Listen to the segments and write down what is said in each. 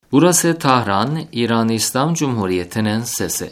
Burası Tahran, İran İslam Cumhuriyeti'nin sesi.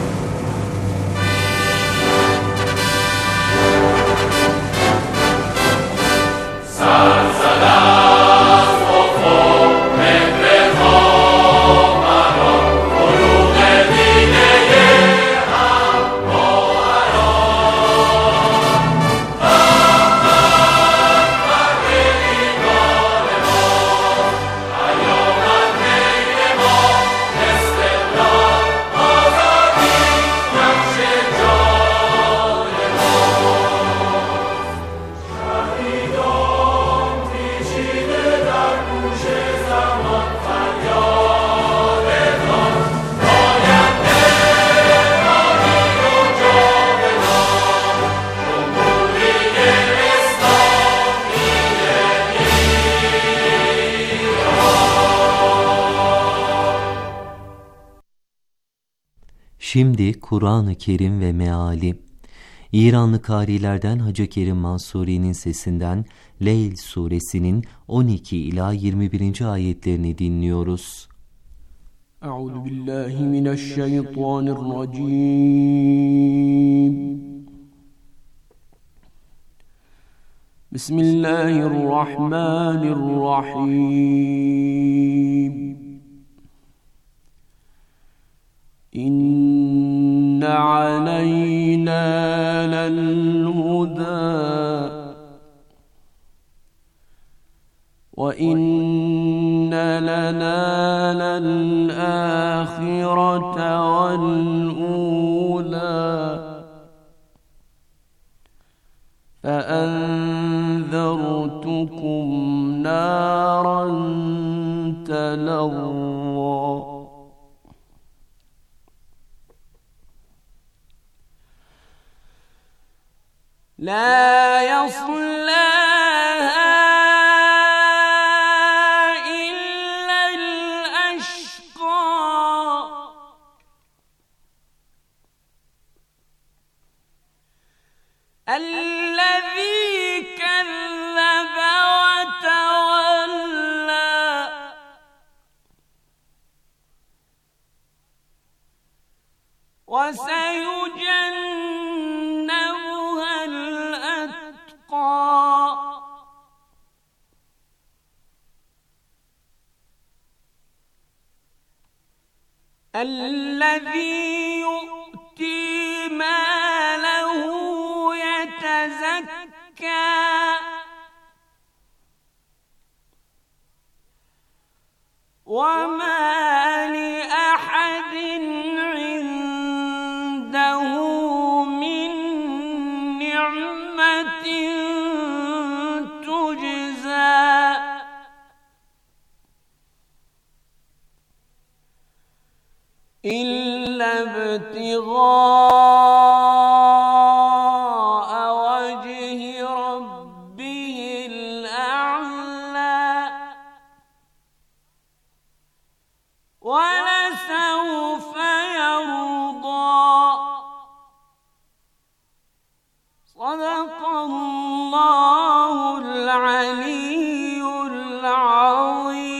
Şimdi Kur'an-ı Kerim ve meali. İranlı kârilerden Hacı Kerim Mansuri'nin sesinden Leyl suresinin 12 ila 21. ayetlerini dinliyoruz. Euzubillahimineşşeytanirracim. Bismillahirrahmanirrahim. İnne aleyna lel-huda ve inne lena lel-âhirete vel-ûlâ فَأَنذَرْتُكُمْ نَارًا تَلَظَّى لَا يَصْلَاهَا إِلَّا الْأَشْقَى الَّذِي كَذَّبَ وَتَوَلَّى وَسَيُجَنَّبُهَا الْأَتْقَى الَّذِي يُؤْتِي مَالَهُ يَتَزَكَّى وَمَا لِأَحَدٍ عِندَهُ مِن نِّعْمَةٍ تُجْزَى إِلَّا ابْتِغَاءَ وَجْهِ رَبِّهِ الْأَعْلَى وَلَسَوْفَ يَرْضَى صَدَقَ اللّٰهُ الْعَلِيُّ الْعَظِيمُ.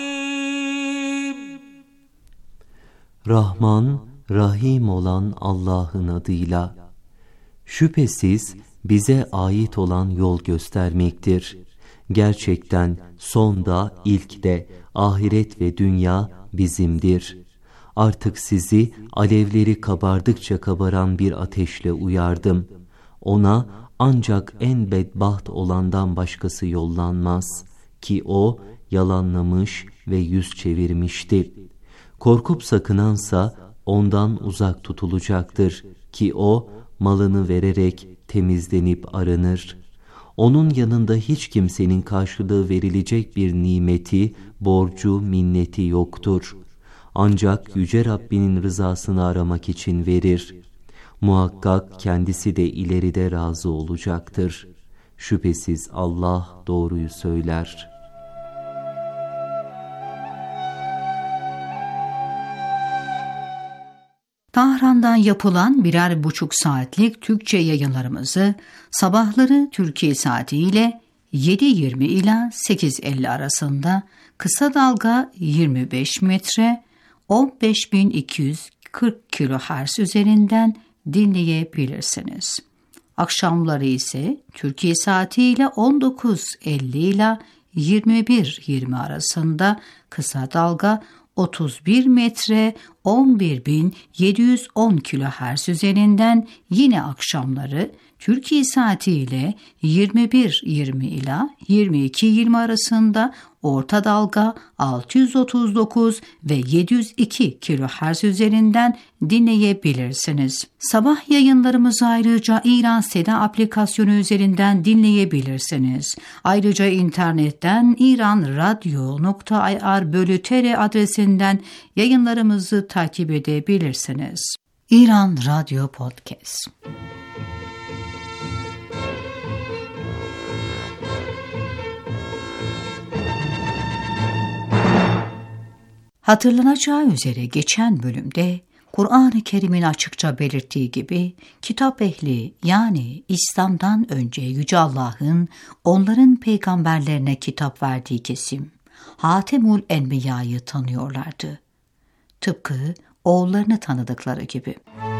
Rahman, Rahim olan Allah'ın adıyla. Şüphesiz bize ait olan yol göstermektir. Gerçekten sonda, ilkte, ahiret ve dünya bizimdir. Artık sizi alevleri kabardıkça kabaran bir ateşle uyardım. Ona ancak en bedbaht olandan başkası yollanmaz ki o yalanlamış ve yüz çevirmişti. Korkup sakınansa ondan uzak tutulacaktır ki o malını vererek temizlenip arınır. Onun yanında hiç kimsenin karşılığı verilecek bir nimeti, borcu, minneti yoktur. Ancak Yüce Rabbinin rızasını aramak için verir. Muhakkak kendisi de ileride razı olacaktır. Şüphesiz Allah doğruyu söyler. Tahran'dan yapılan 1,5 saatlik Türkçe yayınlarımızı sabahları Türkiye saatiyle 7:20 ila 8:50 arasında kısa dalga 25 metre 15.240 kHz üzerinden dinleyebilirsiniz. Akşamları ise Türkiye saatiyle 19.50 ile 21.20 arasında kısa dalga 31 metre 11.710 kHz üzerinden, yine akşamları Türkiye saatiyle 21.20 ila 22.20 arasında orta dalga 639 ve 702 kHz üzerinden dinleyebilirsiniz. Sabah yayınlarımızı ayrıca İran Seda aplikasyonu üzerinden dinleyebilirsiniz. Ayrıca internetten iranradyo.ir/tr adresinden yayınlarımızı takip edebilirsiniz. İran Radyo Podcast. Hatırlanacağı üzere geçen bölümde Kur'an-ı Kerim'in açıkça belirttiği gibi kitap ehli, yani İslam'dan önce Yüce Allah'ın onların peygamberlerine kitap verdiği kesim Hatemul Enbiya'yı tanıyorlardı. Tıpkı oğullarını tanıdıkları gibi.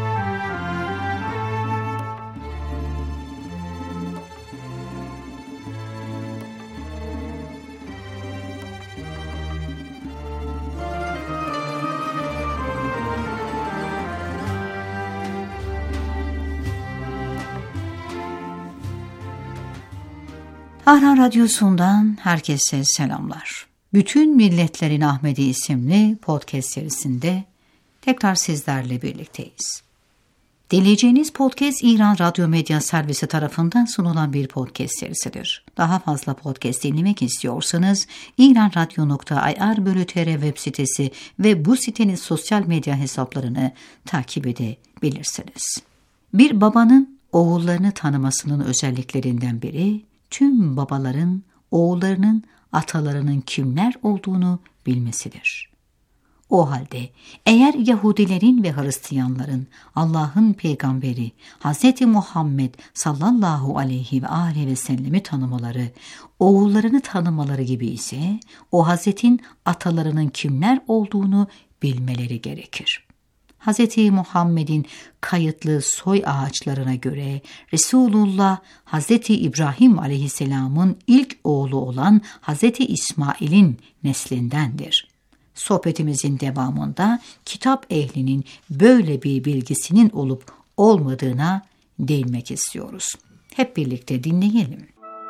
Tahran Radyosu'ndan herkese selamlar. Bütün Milletlerin Ahmedi isimli podcast serisinde tekrar sizlerle birlikteyiz. Dinleyeceğiniz podcast İran Radyo Medya Servisi tarafından sunulan bir podcast serisidir. Daha fazla podcast dinlemek istiyorsanız iranradyo.ir/tr web sitesi ve bu sitenin sosyal medya hesaplarını takip edebilirsiniz. Bir babanın oğullarını tanımasının özelliklerinden biri, tüm babaların oğullarının atalarının kimler olduğunu bilmesidir. O halde eğer Yahudilerin ve Hristiyanların Allah'ın peygamberi Hz. Muhammed sallallahu aleyhi ve aleyhi ve sellemi tanımaları, oğullarını tanımaları gibi ise o Hazret'in atalarının kimler olduğunu bilmeleri gerekir. Hz. Muhammed'in kayıtlı soy ağaçlarına göre Resulullah Hz. İbrahim aleyhisselamın ilk oğlu olan Hz. İsmail'in neslindendir. Sohbetimizin devamında kitap ehlinin böyle bir bilgisinin olup olmadığına değinmek istiyoruz. Hep birlikte dinleyelim.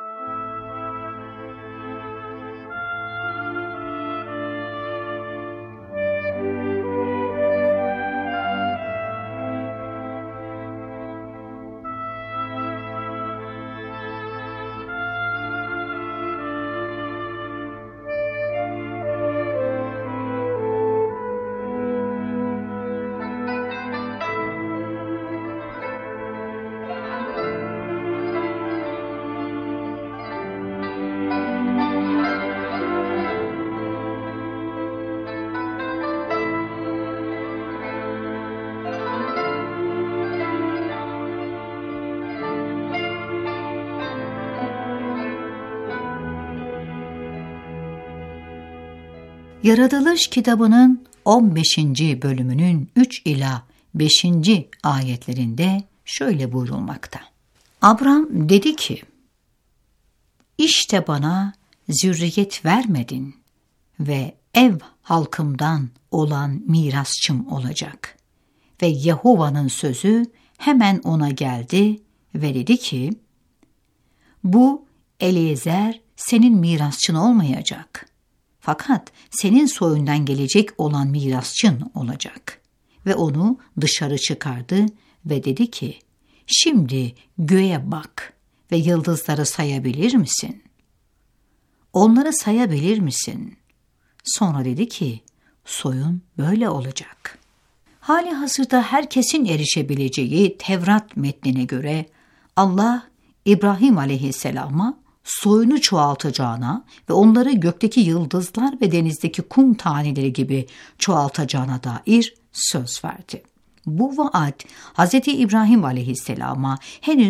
Yaratılış kitabının 15. bölümünün 3 ila 5. ayetlerinde şöyle buyurulmakta. Abram dedi ki, İşte bana zürriyet vermedin ve ev halkımdan olan mirasçım olacak. Ve Yahova'nın sözü hemen ona geldi ve dedi ki, bu Eliezer senin mirasçın olmayacak. Fakat senin soyundan gelecek olan mirasçın olacak. Ve onu dışarı çıkardı ve dedi ki, şimdi göğe bak ve yıldızları sayabilir misin? Onları sayabilir misin? Sonra dedi ki, soyun böyle olacak. Hali hazırda herkesin erişebileceği Tevrat metnine göre Allah İbrahim aleyhisselama soyunu çoğaltacağına ve onları gökteki yıldızlar ve denizdeki kum taneleri gibi çoğaltacağına dair söz verdi. Bu vaat Hz. İbrahim aleyhisselama henüz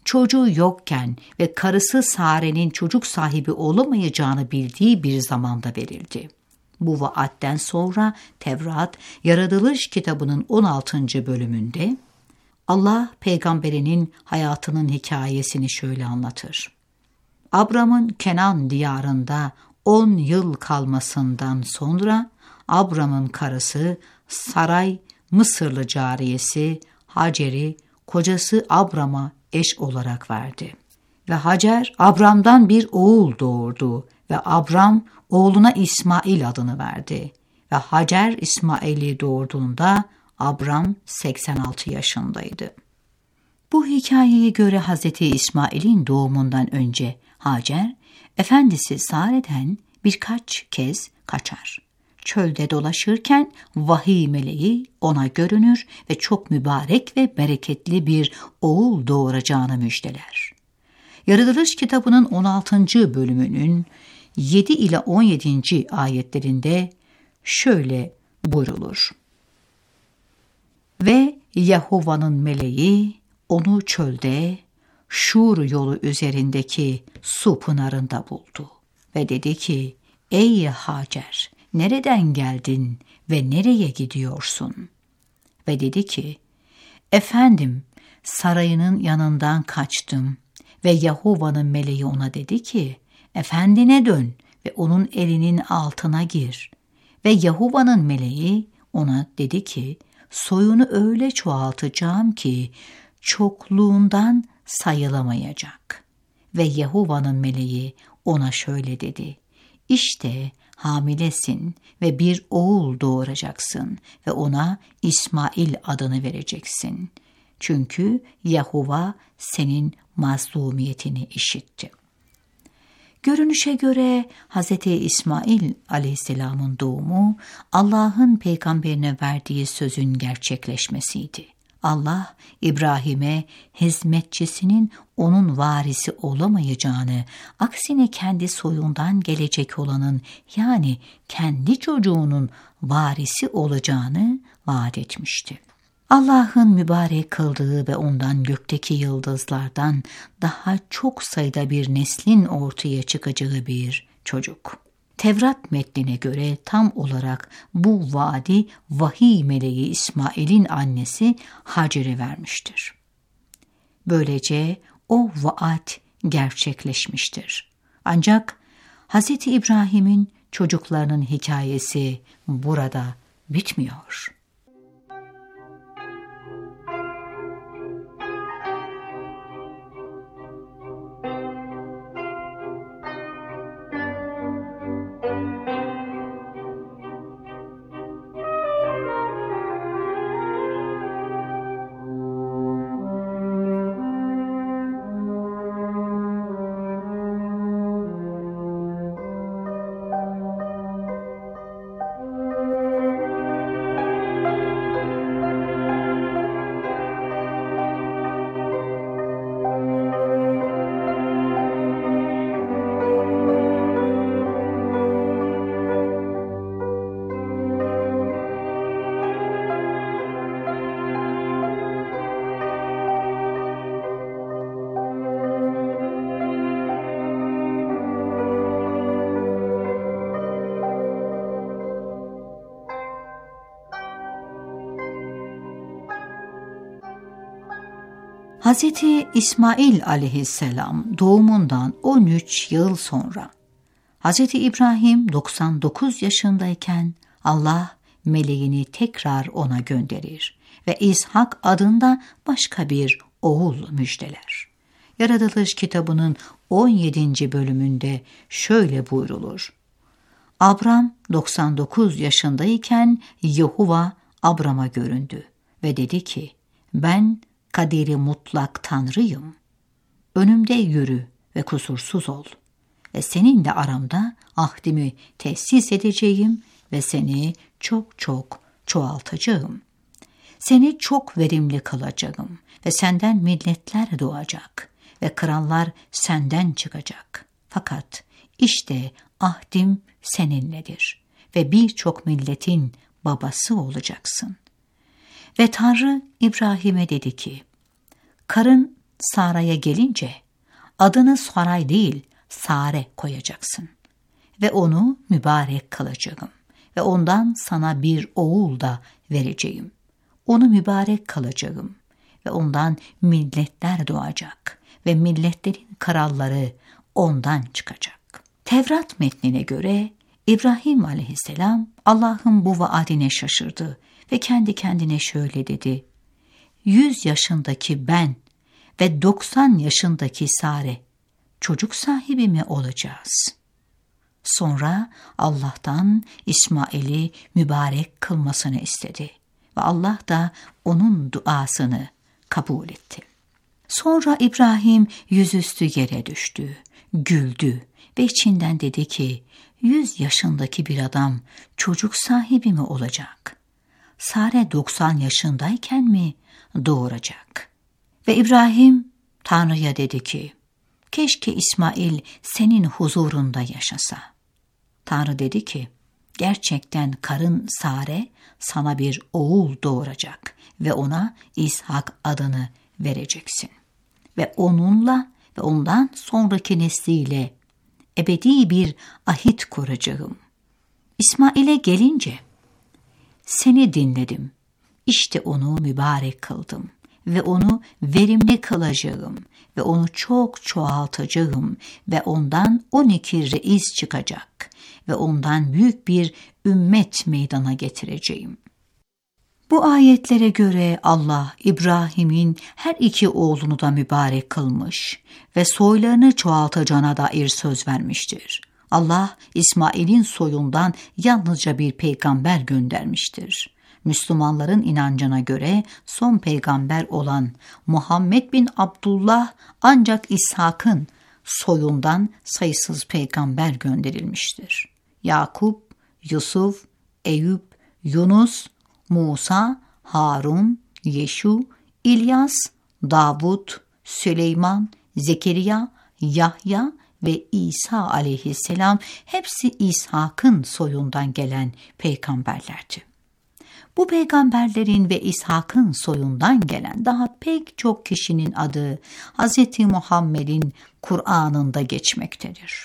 çocuğu yokken ve karısı Sare'nin çocuk sahibi olamayacağını bildiği bir zamanda verildi. Bu vaatten sonra Tevrat, Yaratılış kitabının 16. bölümünde Allah peygamberinin hayatının hikayesini şöyle anlatır. Abram'ın Kenan diyarında 10 yıl kalmasından sonra Abram'ın karısı Saray, Mısırlı cariyesi Hacer'i kocası Abram'a eş olarak verdi. Ve Hacer Abram'dan bir oğul doğurdu ve Abram oğluna İsmail adını verdi. Ve Hacer İsmail'i doğurduğunda Abram 86 yaşındaydı. Bu hikayeye göre Hz. İsmail'in doğumundan önce Hacer, efendisi Sare'den birkaç kez kaçar. Çölde dolaşırken vahiy meleği ona görünür ve çok mübarek ve bereketli bir oğul doğuracağını müjdeler. Yaratılış kitabının 16. bölümünün 7 ile 17. ayetlerinde şöyle buyrulur. Ve Yahova'nın meleği onu çölde, Şur yolu üzerindeki su pınarında buldu. Ve dedi ki, ey Hacer, nereden geldin ve nereye gidiyorsun? Ve dedi ki, efendim, sarayının yanından kaçtım. Ve Yahova'nın meleği ona dedi ki, efendine dön ve onun elinin altına gir. Ve Yahova'nın meleği ona dedi ki, soyunu öyle çoğaltacağım ki çokluğundan sayılamayacak. Ve Yahova'nın meleği ona şöyle dedi, İşte hamilesin ve bir oğul doğuracaksın ve ona İsmail adını vereceksin. Çünkü Yahova senin mazlumiyetini işitti. Görünüşe göre Hz. İsmail aleyhisselamın doğumu Allah'ın peygamberine verdiği sözün gerçekleşmesiydi. Allah İbrahim'e hizmetçisinin onun varisi olamayacağını, aksine kendi soyundan gelecek olanın yani kendi çocuğunun varisi olacağını vaat etmişti. Allah'ın mübarek kıldığı ve ondan gökteki yıldızlardan daha çok sayıda bir neslin ortaya çıkacağı bir çocuk. Tevrat metnine göre tam olarak bu vaadi vahiy meleği İsmail'in annesi Hacer'e vermiştir. Böylece o vaat gerçekleşmiştir. Ancak Hz. İbrahim'in çocuklarının hikayesi burada bitmiyor. Hz. İsmail aleyhisselam doğumundan 13 yıl sonra Hz. İbrahim 99 yaşındayken Allah meleğini tekrar ona gönderir ve İshak adında başka bir oğul müjdeler. Yaratılış kitabının 17. bölümünde şöyle buyrulur. Abram 99 yaşındayken Yehova Abram'a göründü ve dedi ki, ben kaderi mutlak Tanrıyım. Önümde yürü ve kusursuz ol. Ve seninle aramda ahdimi tesis edeceğim ve seni çok çok çoğaltacağım. Seni çok verimli kılacağım ve senden milletler doğacak ve krallar senden çıkacak. Fakat işte ahdim seninledir ve birçok milletin babası olacaksın. Ve Tanrı İbrahim'e dedi ki, karın Sara'ya gelince adını Saray değil Sare koyacaksın ve onu mübarek kılacağım ve ondan sana bir oğul da vereceğim. Onu mübarek kılacağım ve ondan milletler doğacak ve milletlerin kralları ondan çıkacak. Tevrat metnine göre İbrahim aleyhisselam Allah'ın bu vaadine şaşırdı ve kendi kendine şöyle dedi: 100 yaşındaki ben ve 90 yaşındaki Sare çocuk sahibi mi olacağız? Sonra Allah'tan İsmail'i mübarek kılmasını istedi ve Allah da onun duasını kabul etti. Sonra İbrahim yüzüstü yere düştü, güldü ve içinden dedi ki 100 yaşındaki bir adam çocuk sahibi mi olacak? Sare 90 yaşındayken mi doğuracak? Ve İbrahim Tanrı'ya dedi ki keşke İsmail senin huzurunda yaşasa. Tanrı dedi ki gerçekten karın Sare sana bir oğul doğuracak ve ona İshak adını vereceksin. Ve onunla ve ondan sonraki nesliyle ebedi bir ahit kuracağım. İsmail'e gelince seni dinledim. İşte onu mübarek kıldım ve onu verimli kılacağım ve onu çok çoğaltacağım ve ondan 12 reis çıkacak ve ondan büyük bir ümmet meydana getireceğim. Bu ayetlere göre Allah İbrahim'in her iki oğlunu da mübarek kılmış ve soylarını çoğaltacağına dair söz vermiştir. Allah İsmail'in soyundan yalnızca bir peygamber göndermiştir. Müslümanların inancına göre son peygamber olan Muhammed bin Abdullah ancak İshak'ın soyundan sayısız peygamber gönderilmiştir. Yakup, Yusuf, Eyüp, Yunus, Musa, Harun, Yeşu, İlyas, Davud, Süleyman, Zekeriya, Yahya ve İsa aleyhisselam hepsi İshak'ın soyundan gelen peygamberlerdi. Bu peygamberlerin ve İshak'ın soyundan gelen daha pek çok kişinin adı Hz. Muhammed'in Kur'an'ında geçmektedir.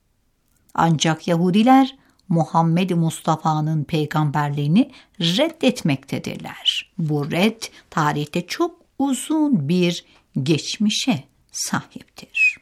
Ancak Yahudiler Muhammed Mustafa'nın peygamberliğini reddetmektedirler. Bu red tarihte çok uzun bir geçmişe sahiptir.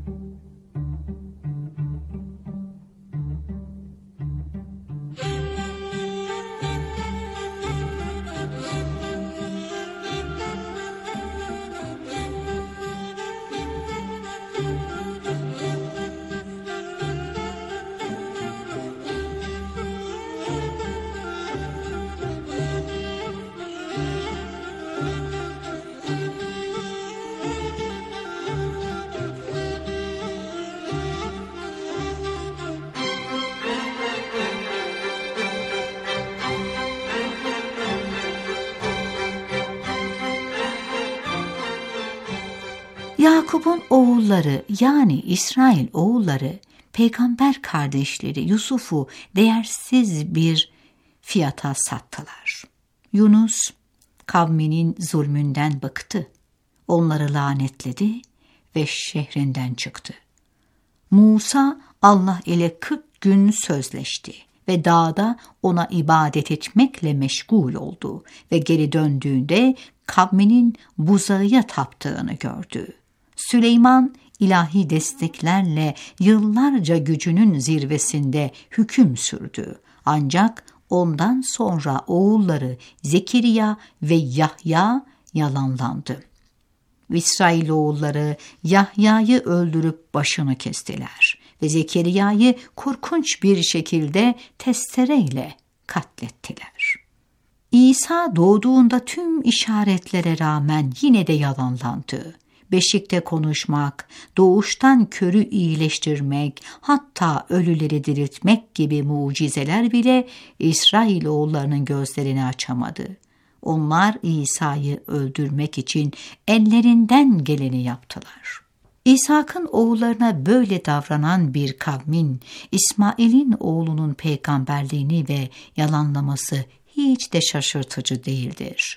Yakup'un oğulları yani İsrail oğulları peygamber kardeşleri Yusuf'u değersiz bir fiyata sattılar. Yunus kavminin zulmünden bıktı. Onları lanetledi ve şehrinden çıktı. Musa Allah ile 40 gün sözleşti ve dağda ona ibadet etmekle meşgul oldu ve geri döndüğünde kavminin buzağıya taptığını gördü. Süleyman ilahi desteklerle yıllarca gücünün zirvesinde hüküm sürdü. Ancak ondan sonra oğulları Zekeriya ve Yahya yalanlandı. İsrailoğulları Yahya'yı öldürüp başını kestiler ve Zekeriya'yı korkunç bir şekilde testereyle katlettiler. İsa doğduğunda tüm işaretlere rağmen yine de yalanlandı. Beşikte konuşmak, doğuştan körü iyileştirmek, hatta ölüleri diriltmek gibi mucizeler bile İsrailoğullarının gözlerini açamadı. Onlar İsa'yı öldürmek için ellerinden geleni yaptılar. İshak'ın oğullarına böyle davranan bir kavmin İsmail'in oğlunun peygamberliğini ve yalanlaması hiç de şaşırtıcı değildir.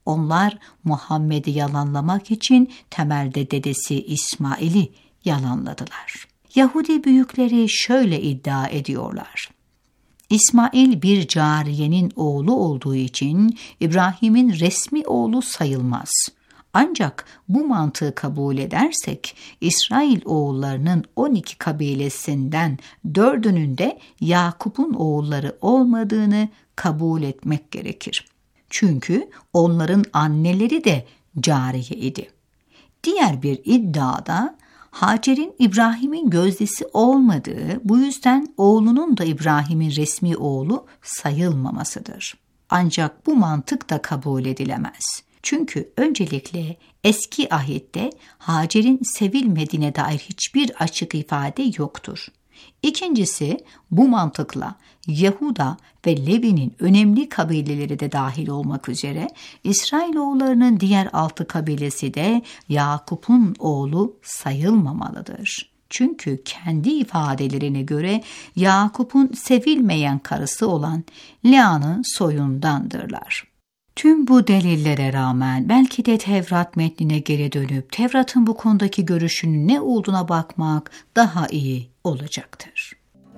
Onlar Muhammed'i yalanlamak için temelde dedesi İsmail'i yalanladılar. Yahudi büyükleri şöyle iddia ediyorlar: İsmail bir cariyenin oğlu olduğu için İbrahim'in resmi oğlu sayılmaz. Ancak bu mantığı kabul edersek İsrail oğullarının 12 kabilesinden 4'ünün de Yakup'un oğulları olmadığını kabul etmek gerekir. Çünkü onların anneleri de cariye idi. Diğer bir iddiada Hacer'in İbrahim'in gözdesi olmadığı, bu yüzden oğlunun da İbrahim'in resmi oğlu sayılmamasıdır. Ancak bu mantık da kabul edilemez. Çünkü öncelikle eski ahitte Hacer'in sevilmediğine dair hiçbir açık ifade yoktur. İkincisi, bu mantıkla Yahuda ve Levi'nin önemli kabileleri de dahil olmak üzere İsrailoğullarının diğer 6 kabilesi de Yakup'un oğlu sayılmamalıdır. Çünkü kendi ifadelerine göre Yakup'un sevilmeyen karısı olan Lea'nın soyundandırlar. Tüm bu delillere rağmen belki de Tevrat metnine geri dönüp Tevrat'ın bu konudaki görüşünün ne olduğuna bakmak daha iyi olacaktır.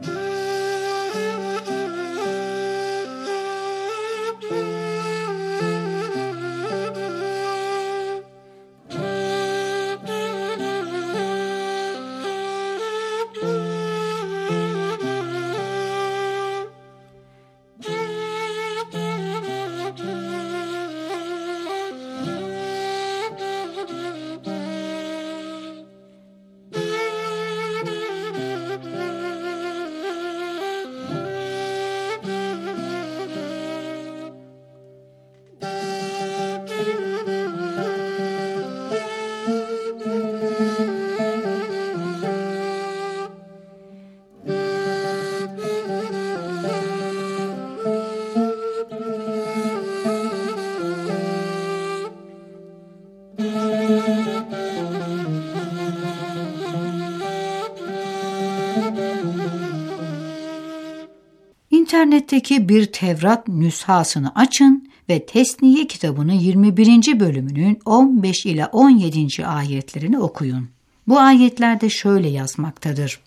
İnternetteki bir Tevrat nüshasını açın ve Tesniye kitabının 21. bölümünün 15 ila 17. ayetlerini okuyun. Bu ayetlerde şöyle yazmaktadır: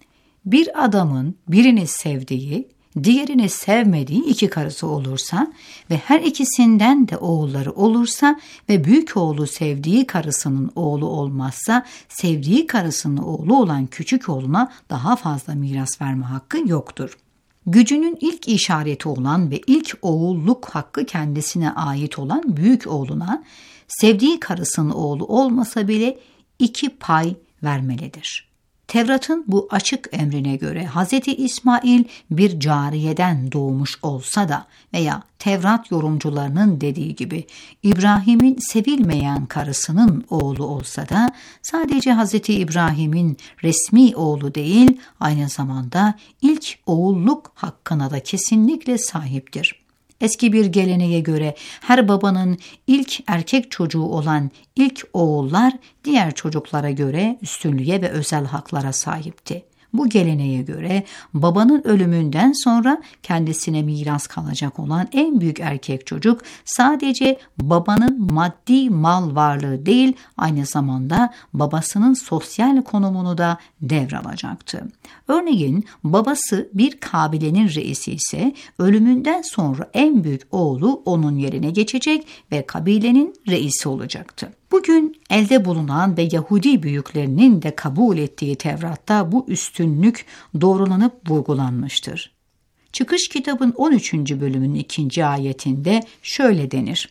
Bir adamın birini sevdiği, diğerini sevmediği 2 karısı olursa ve her ikisinden de oğulları olursa ve büyük oğlu sevdiği karısının oğlu olmazsa, sevdiği karısının oğlu olan küçük oğluna daha fazla miras verme hakkı yoktur. Gücünün ilk işareti olan ve ilk oğulluk hakkı kendisine ait olan büyük oğluna, sevdiği karısının oğlu olmasa bile 2 pay vermelidir. Tevrat'ın bu açık emrine göre Hz. İsmail bir cariyeden doğmuş olsa da veya Tevrat yorumcularının dediği gibi İbrahim'in sevilmeyen karısının oğlu olsa da sadece Hz. İbrahim'in resmi oğlu değil, aynı zamanda ilk oğulluk hakkına da kesinlikle sahiptir. Eski bir geleneğe göre her babanın ilk erkek çocuğu olan ilk oğullar diğer çocuklara göre üstünlüğe ve özel haklara sahipti. Bu geleneğe göre babanın ölümünden sonra kendisine miras kalacak olan en büyük erkek çocuk sadece babanın maddi mal varlığı değil, aynı zamanda babasının sosyal konumunu da devralacaktı. Örneğin babası bir kabilenin reisi ise ölümünden sonra en büyük oğlu onun yerine geçecek ve kabilenin reisi olacaktı. Bugün elde bulunan ve Yahudi büyüklerinin de kabul ettiği Tevrat'ta bu üstünlük doğrulanıp vurgulanmıştır. Çıkış kitabın 13. bölümünün 2. ayetinde şöyle denir: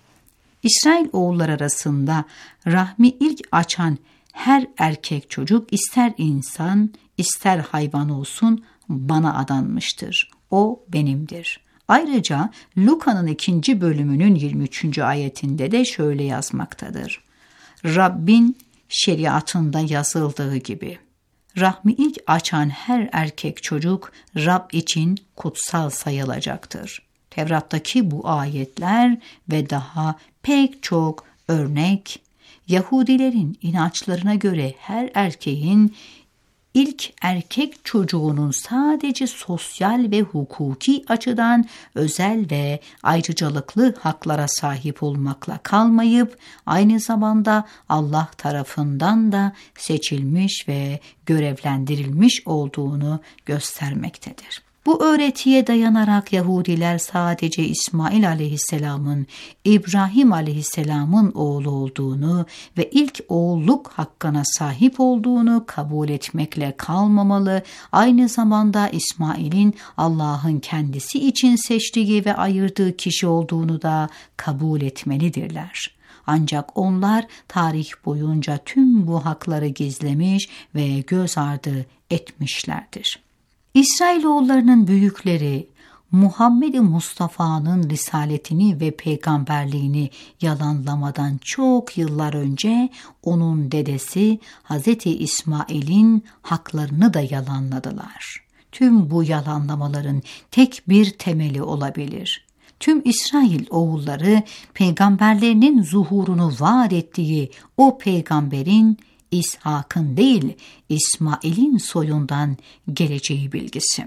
İsrail oğullar arasında rahmi ilk açan her erkek çocuk ister insan ister hayvan olsun bana adanmıştır. O benimdir. Ayrıca Luka'nın 2. bölümünün 23. ayetinde de şöyle yazmaktadır: Rabbin şeriatında yazıldığı gibi rahmi ilk açan her erkek çocuk Rab için kutsal sayılacaktır. Tevrat'taki bu ayetler ve daha pek çok örnek Yahudilerin inançlarına göre her erkeğin ilk erkek çocuğunun sadece sosyal ve hukuki açıdan özel ve ayrıcalıklı haklara sahip olmakla kalmayıp aynı zamanda Allah tarafından da seçilmiş ve görevlendirilmiş olduğunu göstermektedir. Bu öğretiye dayanarak Yahudiler sadece İsmail aleyhisselamın İbrahim aleyhisselamın oğlu olduğunu ve ilk oğulluk hakkına sahip olduğunu kabul etmekle kalmamalı, aynı zamanda İsmail'in Allah'ın kendisi için seçtiği ve ayırdığı kişi olduğunu da kabul etmelidirler. Ancak onlar tarih boyunca tüm bu hakları gizlemiş ve göz ardı etmişlerdir. İsrailoğullarının büyükleri Muhammed-i Mustafa'nın risaletini ve peygamberliğini yalanlamadan çok yıllar önce onun dedesi Hazreti İsmail'in haklarını da yalanladılar. Tüm bu yalanlamaların tek bir temeli olabilir. Tüm İsrail oğulları peygamberlerinin zuhurunu vaat ettiği o peygamberin İshak'ın değil İsmail'in soyundan geleceği bilgisi.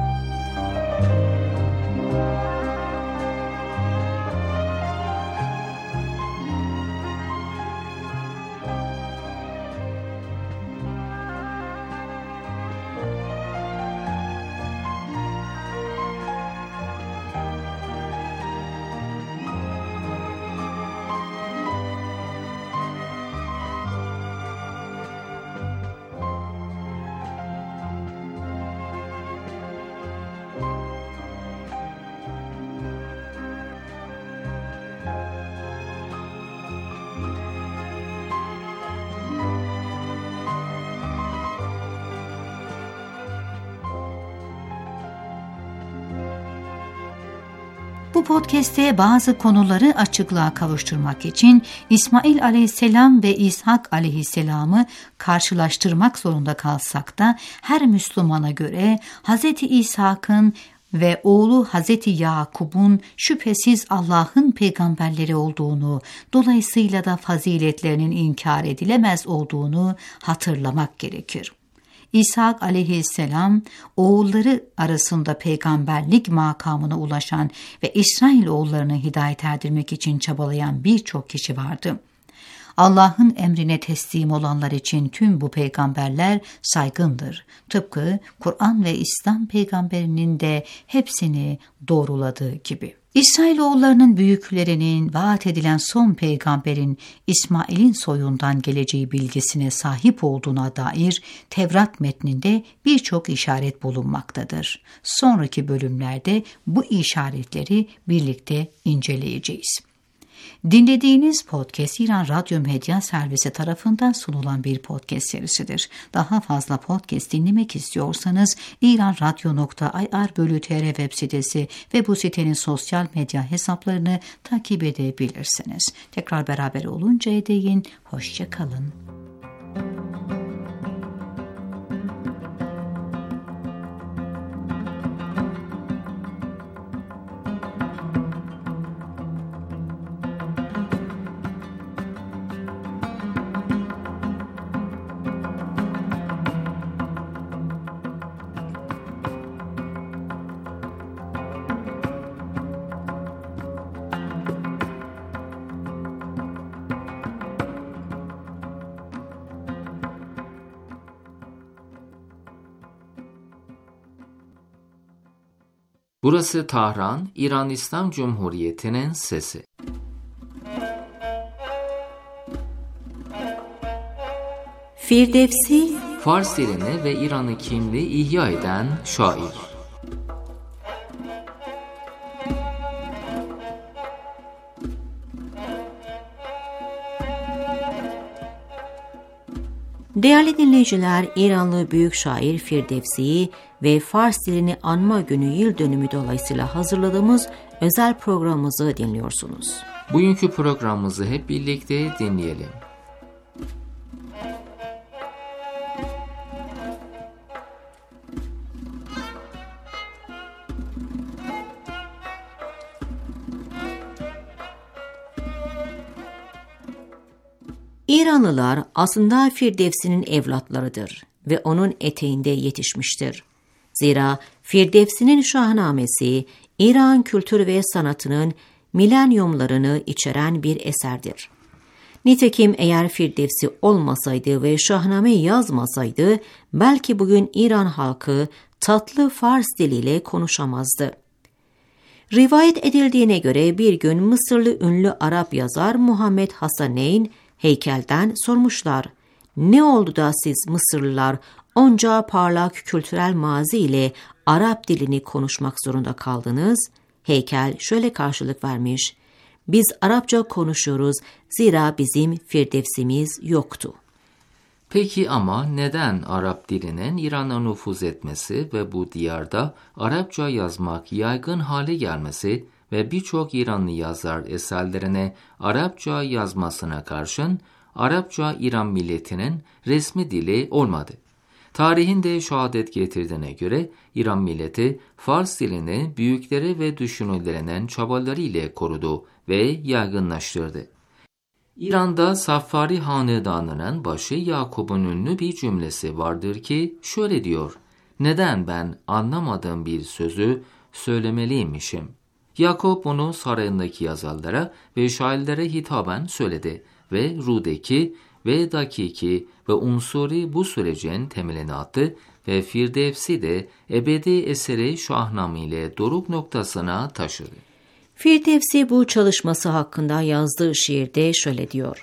Bu podcast'te bazı konuları açıklığa kavuşturmak için İsmail aleyhisselam ve İshak aleyhisselamı karşılaştırmak zorunda kalsak da her Müslümana göre Hz. İshak'ın ve oğlu Hz. Yakub'un şüphesiz Allah'ın peygamberleri olduğunu, dolayısıyla da faziletlerinin inkar edilemez olduğunu hatırlamak gerekir. İshak aleyhisselam oğulları arasında peygamberlik makamına ulaşan ve İsrailoğullarını hidayet erdirmek için çabalayan birçok kişi vardı. Allah'ın emrine teslim olanlar için tüm bu peygamberler saygındır. Tıpkı Kur'an ve İslam peygamberinin de hepsini doğruladığı gibi. İsrailoğullarının büyüklerinin vaat edilen son peygamberin İsmail'in soyundan geleceği bilgisine sahip olduğuna dair Tevrat metninde birçok işaret bulunmaktadır. Sonraki bölümlerde bu işaretleri birlikte inceleyeceğiz. Dinlediğiniz podcast İran Radyo Medya Servisi tarafından sunulan bir podcast serisidir. Daha fazla podcast dinlemek istiyorsanız iranradyo.ir/tr web sitesi ve bu sitenin sosyal medya hesaplarını takip edebilirsiniz. Tekrar beraber oluncaya değin, hoşça kalın. Burası Tahran, İran İslam Cumhuriyeti'nin sesi. Firdevsi, Fars dilini ve İran'ı kimliği ihya eden şair. değerli dinleyiciler, İranlı büyük şair Firdevsi'yi ve Fars dilini anma günü yıl dönümü dolayısıyla hazırladığımız özel programımızı dinliyorsunuz. Bugünkü programımızı hep birlikte dinleyelim. İranlılar aslında Firdevsi'nin evlatlarıdır. ve onun eteğinde yetişmiştir. Zira Firdevsi'nin Şahnamesi, İran kültür ve sanatının milenyumlarını içeren bir eserdir. Nitekim eğer Firdevsi olmasaydı ve Şahname'yi yazmasaydı, belki bugün İran halkı tatlı Fars diliyle konuşamazdı. Rivayet edildiğine göre bir gün Mısırlı ünlü Arap yazar Muhammed Hasaneyn heykelden sormuşlar. Ne oldu da siz Mısırlılar onca parlak kültürel mazi ile Arap dilini konuşmak zorunda kaldınız? Heykel şöyle karşılık vermiş. Biz Arapça konuşuyoruz, zira bizim Firdevsimiz yoktu. Peki ama neden Arap dilinin İran'a nüfuz etmesi ve bu diyarda Arapça yazmak yaygın hale gelmesi ve birçok İranlı yazar eserlerine Arapça yazmasına karşın Arapça İran milletinin resmi dili olmadı? Tarihinde şehadet getirdiğine göre İran milleti Fars dilini büyükleri ve düşünürlerinin çabaları ile korudu ve yaygınlaştırdı. İran'da Saffari Hanedanı'nın başı Yakup'un ünlü bir cümlesi vardır ki şöyle diyor: "Neden ben anlamadığım bir sözü söylemeliymişim?" Yakup bunu sarayındaki yazarlara ve şairlere hitaben söyledi ve Ru'deki ve Dakiki ve Unsuri bu sürecin temelini attı ve Firdevsi de ebedi eseri Şahname ile doruk noktasına taşıdı. Firdevsi bu çalışması hakkında yazdığı şiirde şöyle diyor: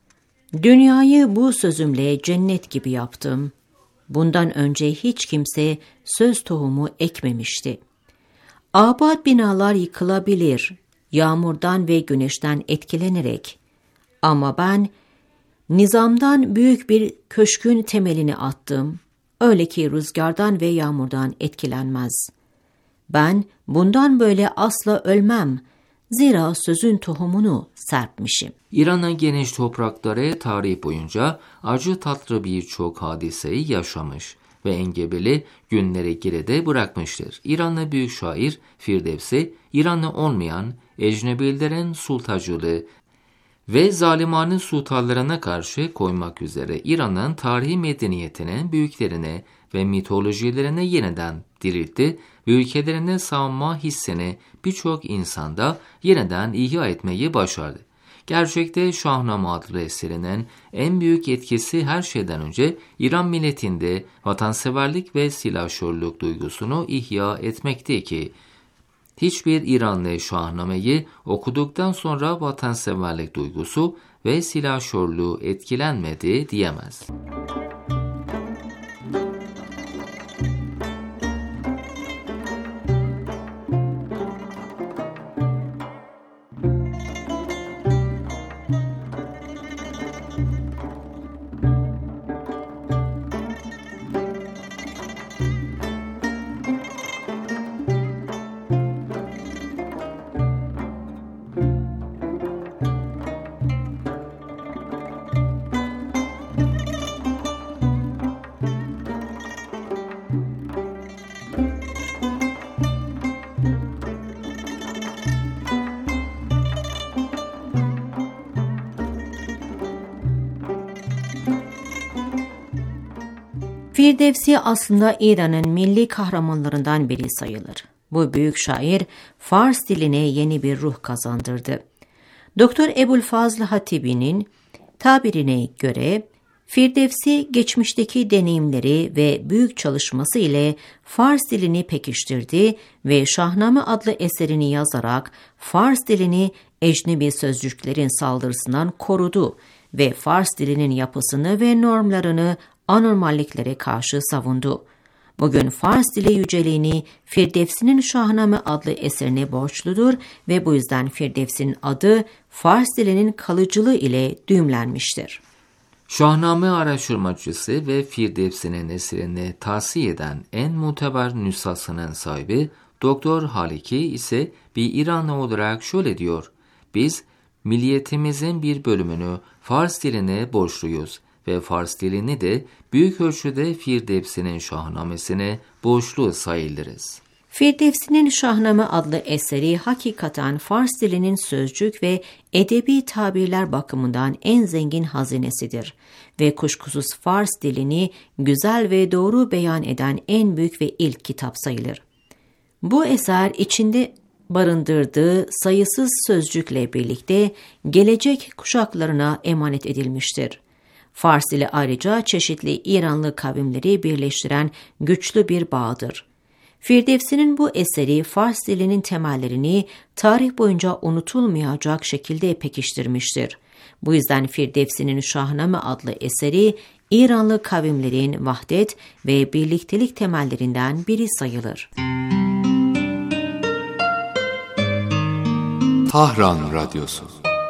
"Dünyayı bu sözümle cennet gibi yaptım. Bundan önce hiç kimse söz tohumu ekmemişti. Abad binalar yıkılabilir, yağmurdan ve güneşten etkilenerek. Ama ben nizamdan büyük bir köşkün temelini attım. Öyle ki rüzgardan ve yağmurdan etkilenmez. Ben bundan böyle asla ölmem. Zira sözün tohumunu serpmişim." İran'ın geniş toprakları tarih boyunca acı tatlı birçok hadiseyi yaşamış ve engebeli günleri geride bırakmıştır. İranlı büyük şair Firdevsi, İranlı olmayan ecnebilerin sultacılığı ve zalimane sultanlarına karşı koymak üzere İran'ın tarihi medeniyetinin büyüklerine ve mitolojilerine yeniden diriltti ve ülkelerine savunma hissini birçok insanda yeniden ihya etmeyi başardı. Gerçekte Şahname adlı eserinin en büyük etkisi her şeyden önce İran milletinde vatanseverlik ve silahşörlük duygusunu ihya etmekti ki, hiçbir İranlı Şahname'yi okuduktan sonra vatanseverlik duygusu ve silahşörlüğü etkilenmedi diyemez. Firdevsi aslında İran'ın milli kahramanlarından biri sayılır. Bu büyük şair Fars diline yeni bir ruh kazandırdı. Doktor Ebu'l-Fazl Hatibi'nin tabirine göre Firdevsi geçmişteki deneyimleri ve büyük çalışması ile Fars dilini pekiştirdi ve Şahname adlı eserini yazarak Fars dilini ecnebi sözcüklerin saldırısından korudu ve Fars dilinin yapısını ve normlarını anormalliklere karşı savundu. Bugün Fars dili yüceliğini Firdevsi'nin Şahname adlı eserine borçludur ve bu yüzden Firdevsi'nin adı Fars dilinin kalıcılığı ile düğümlenmiştir. Şahname araştırmacısı ve Firdevsi'nin eserini tahsiye eden en muteber nüshasının sahibi Doktor Haliki ise bir İranlı olarak şöyle diyor: "Biz milliyetimizin bir bölümünü Fars diline borçluyuz ve Fars dilini de büyük ölçüde Firdevsi'nin Şahnamesine borçlu sayılırız." Firdevsi'nin Şahname adlı eseri hakikaten Fars dilinin sözcük ve edebi tabirler bakımından en zengin hazinesidir ve kuşkusuz Fars dilini güzel ve doğru beyan eden en büyük ve ilk kitap sayılır. Bu eser içinde barındırdığı sayısız sözcükle birlikte gelecek kuşaklarına emanet edilmiştir. Fars dili ayrıca çeşitli İranlı kavimleri birleştiren güçlü bir bağdır. Firdevsi'nin bu eseri Fars dilinin temellerini tarih boyunca unutulmayacak şekilde pekiştirmiştir. Bu yüzden Firdevsi'nin Şahname adlı eseri İranlı kavimlerin vahdet ve birliktelik temellerinden biri sayılır. Tahran Radyosu.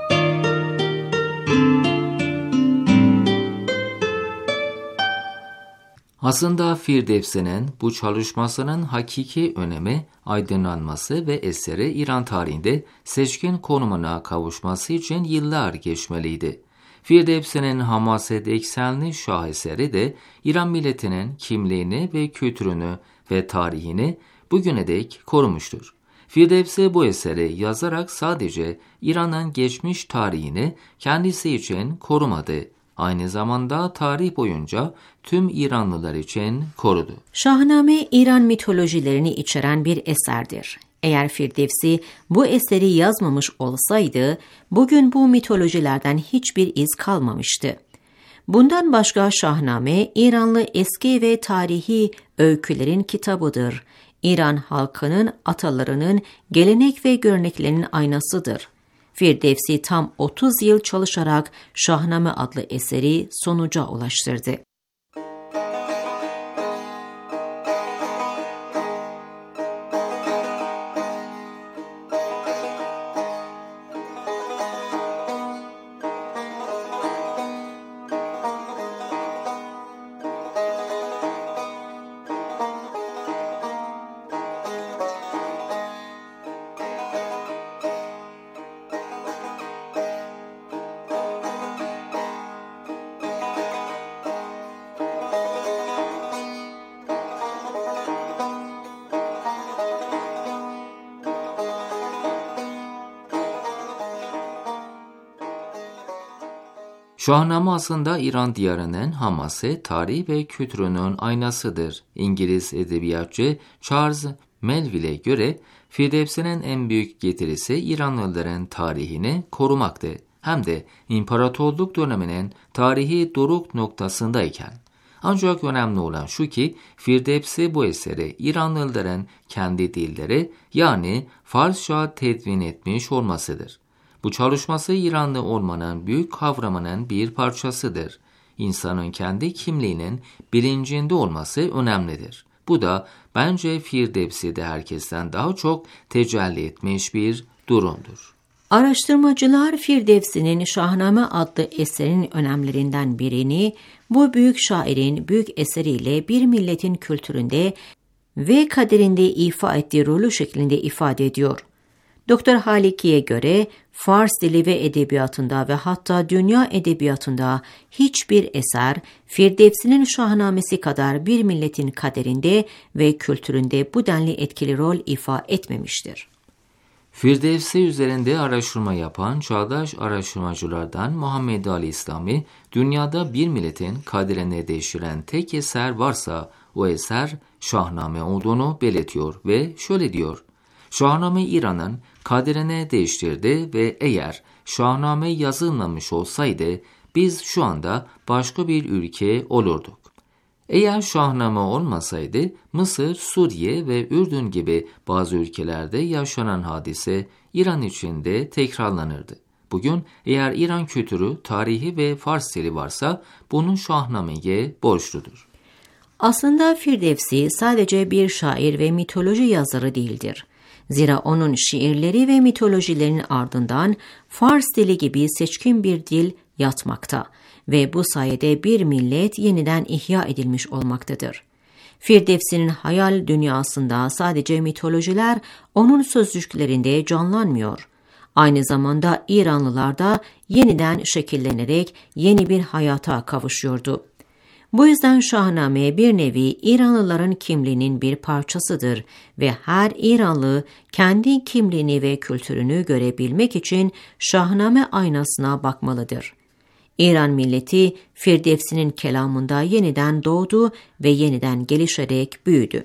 Aslında Firdevsi'nin bu çalışmasının hakiki önemi, aydınlanması ve eseri İran tarihinde seçkin konumuna kavuşması için yıllar geçmeliydi. Firdevsi'nin hamaset eksenli şaheseri de İran milletinin kimliğini ve kültürünü ve tarihini bugüne dek korumuştur. Firdevsi bu eseri yazarak sadece İran'ın geçmiş tarihini kendisi için korumadı. Aynı zamanda tarih boyunca tüm İranlılar için korudu. Şahname, İran mitolojilerini içeren bir eserdir. Eğer Firdevsi bu eseri yazmamış olsaydı, bugün bu mitolojilerden hiçbir iz kalmamıştı. Bundan başka Şahname, İranlı eski ve tarihi öykülerin kitabıdır. İran halkının, atalarının, gelenek ve göreneklerinin aynasıdır. Firdevsi tam 30 yıl çalışarak Şahname adlı eseri sonuca ulaştırdı. Şahname aslında İran diyarının haması, tarih ve kültürünün aynasıdır. İngiliz edebiyatçı Charles Melville'e göre Firdevsi'nin en büyük getirisi İranlıların tarihini korumaktı. Hem de imparatorluk döneminin tarihi doruk noktasındayken. Ancak önemli olan şu ki Firdevsi bu eseri İranlıların kendi dilleri yani Farsça tedvin etmiş olmasıdır. Bu çalışması İranlı olmanın büyük kavramının bir parçasıdır. İnsanın kendi kimliğinin bilincinde olması önemlidir. Bu da bence Firdevsi'de herkesten daha çok tecelli etmiş bir durumdur. Araştırmacılar Firdevsi'nin Şahname adlı eserinin önemlerinden birini bu büyük şairin büyük eseriyle bir milletin kültüründe ve kaderinde ifa ettiği rolü şeklinde ifade ediyor. Dr. Haliki'ye göre Fars dili ve edebiyatında ve hatta dünya edebiyatında hiçbir eser Firdevsi'nin Şahnamesi kadar bir milletin kaderinde ve kültüründe bu denli etkili rol ifa etmemiştir. Firdevsi üzerinde araştırma yapan çağdaş araştırmacılardan Muhammed Ali İslami, dünyada bir milletin kaderini değiştiren tek eser varsa o eser Şahname olduğunu belirtiyor ve şöyle diyor: Şahname İran'ın kaderini değiştirdi ve eğer Şahname yazılmamış olsaydı biz şu anda başka bir ülke olurduk. Eğer Şahname olmasaydı Mısır, Suriye ve Ürdün gibi bazı ülkelerde yaşanan hadise İran içinde tekrarlanırdı. Bugün eğer İran kültürü, tarihi ve Fars dili varsa bunun Şahname'ye borçludur. Aslında Firdevsi sadece bir şair ve mitoloji yazarı değildir. Zira onun şiirleri ve mitolojilerinin ardından Fars dili gibi seçkin bir dil yatmakta ve bu sayede bir millet yeniden ihya edilmiş olmaktadır. Firdevsi'nin hayal dünyasında sadece mitolojiler onun sözcüklerinde canlanmıyor. Aynı zamanda İranlılar da yeniden şekillenerek yeni bir hayata kavuşuyordu. Bu yüzden Şahname bir nevi İranlıların kimliğinin bir parçasıdır ve her İranlı kendi kimliğini ve kültürünü görebilmek için Şahname aynasına bakmalıdır. İran milleti Firdevsi'nin kelamında yeniden doğdu ve yeniden gelişerek büyüdü.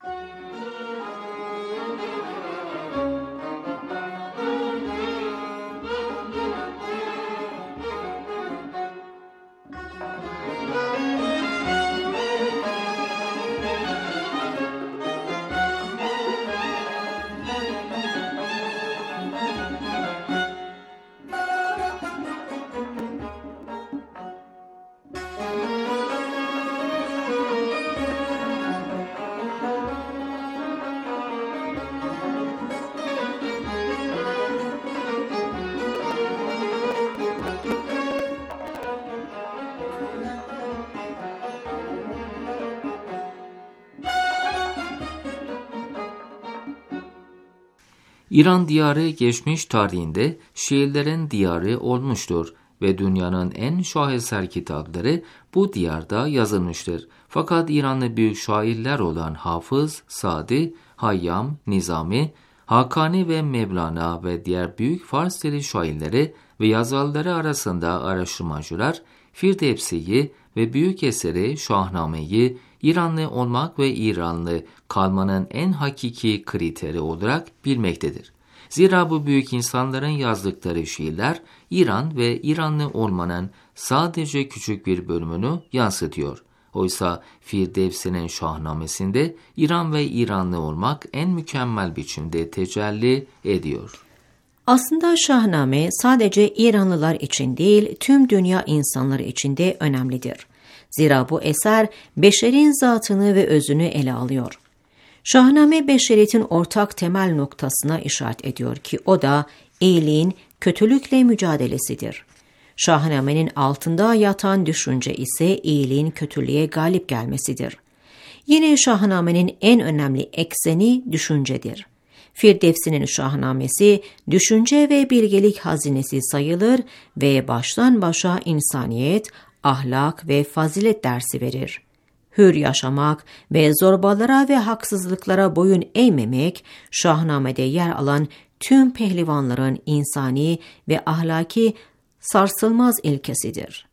İran diyarı geçmiş tarihinde şiirlerin diyarı olmuştur ve dünyanın en şaheser kitapları bu diyarda yazılmıştır. Fakat İranlı büyük şairler olan Hafız, Sadi, Hayyam, Nizami, Hakani ve Mevlana ve diğer büyük Fars dili şairleri ve yazarları arasında araştırmacılar Firdevsi'yi ve büyük eseri Şahname'yi İranlı olmak ve İranlı kalmanın en hakiki kriteri olarak bilmektedir. Zira bu büyük insanların yazdıkları şiirler İran ve İranlı olmanın sadece küçük bir bölümünü yansıtıyor. Oysa Firdevsi'nin Şahnamesi'nde İran ve İranlı olmak en mükemmel biçimde tecelli ediyor. Aslında Şahname sadece İranlılar için değil, tüm dünya insanları için de önemlidir. Zira bu eser beşerin zatını ve özünü ele alıyor. Şahname beşeriyetin ortak temel noktasına işaret ediyor ki o da iyiliğin kötülükle mücadelesidir. Şahnamenin altında yatan düşünce ise iyiliğin kötülüğe galip gelmesidir. Yine Şahnamenin en önemli ekseni düşüncedir. Firdevsi'nin Şahnamesi düşünce ve bilgelik hazinesi sayılır ve baştan başa insaniyet, ahlak ve fazilet dersi verir. Hür yaşamak ve zorbalara ve haksızlıklara boyun eğmemek, Şahname'de yer alan tüm pehlivanların insani ve ahlaki sarsılmaz ilkesidir.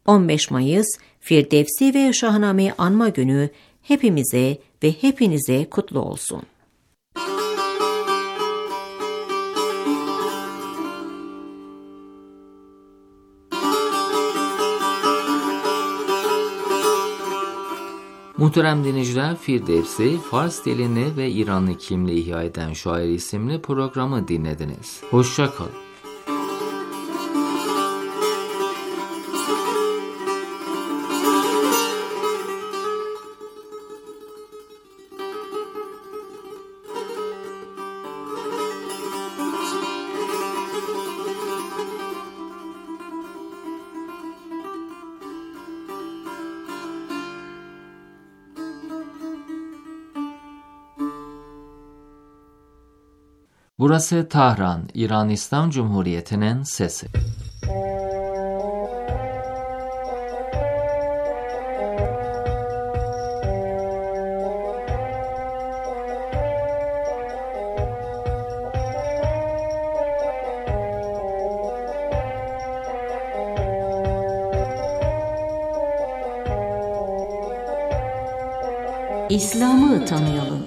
15 Mayıs, Firdevsi ve Şahname'yi anma günü hepimize ve hepinize kutlu olsun. Muhterem dinleyiciler, Firdevsi, Fars dilini ve İranlı kimliği ihya eden şair isimli programı dinlediniz. Hoşça kalın. Burası Tahran, İran İslam Cumhuriyeti'nin sesi. İslam'ı tanıyalım.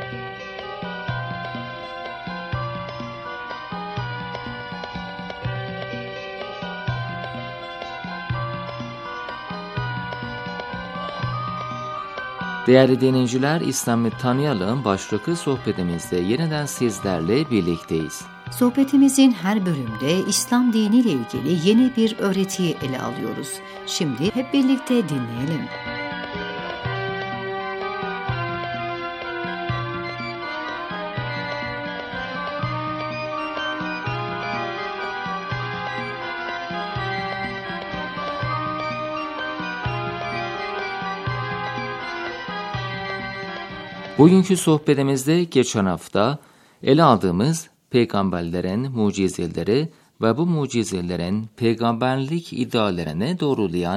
Değerli dinleyiciler, İslam'ı tanıyalım başlıklı sohbetimizde yeniden sizlerle birlikteyiz. Sohbetimizin her bölümde İslam diniyle ilgili yeni bir öğretiyi ele alıyoruz. Şimdi hep birlikte dinleyelim. Bugünkü sohbetimizde geçen hafta ele aldığımız peygamberlerin mucizeleri ve bu mucizelerin peygamberlik iddialarını doğrulayan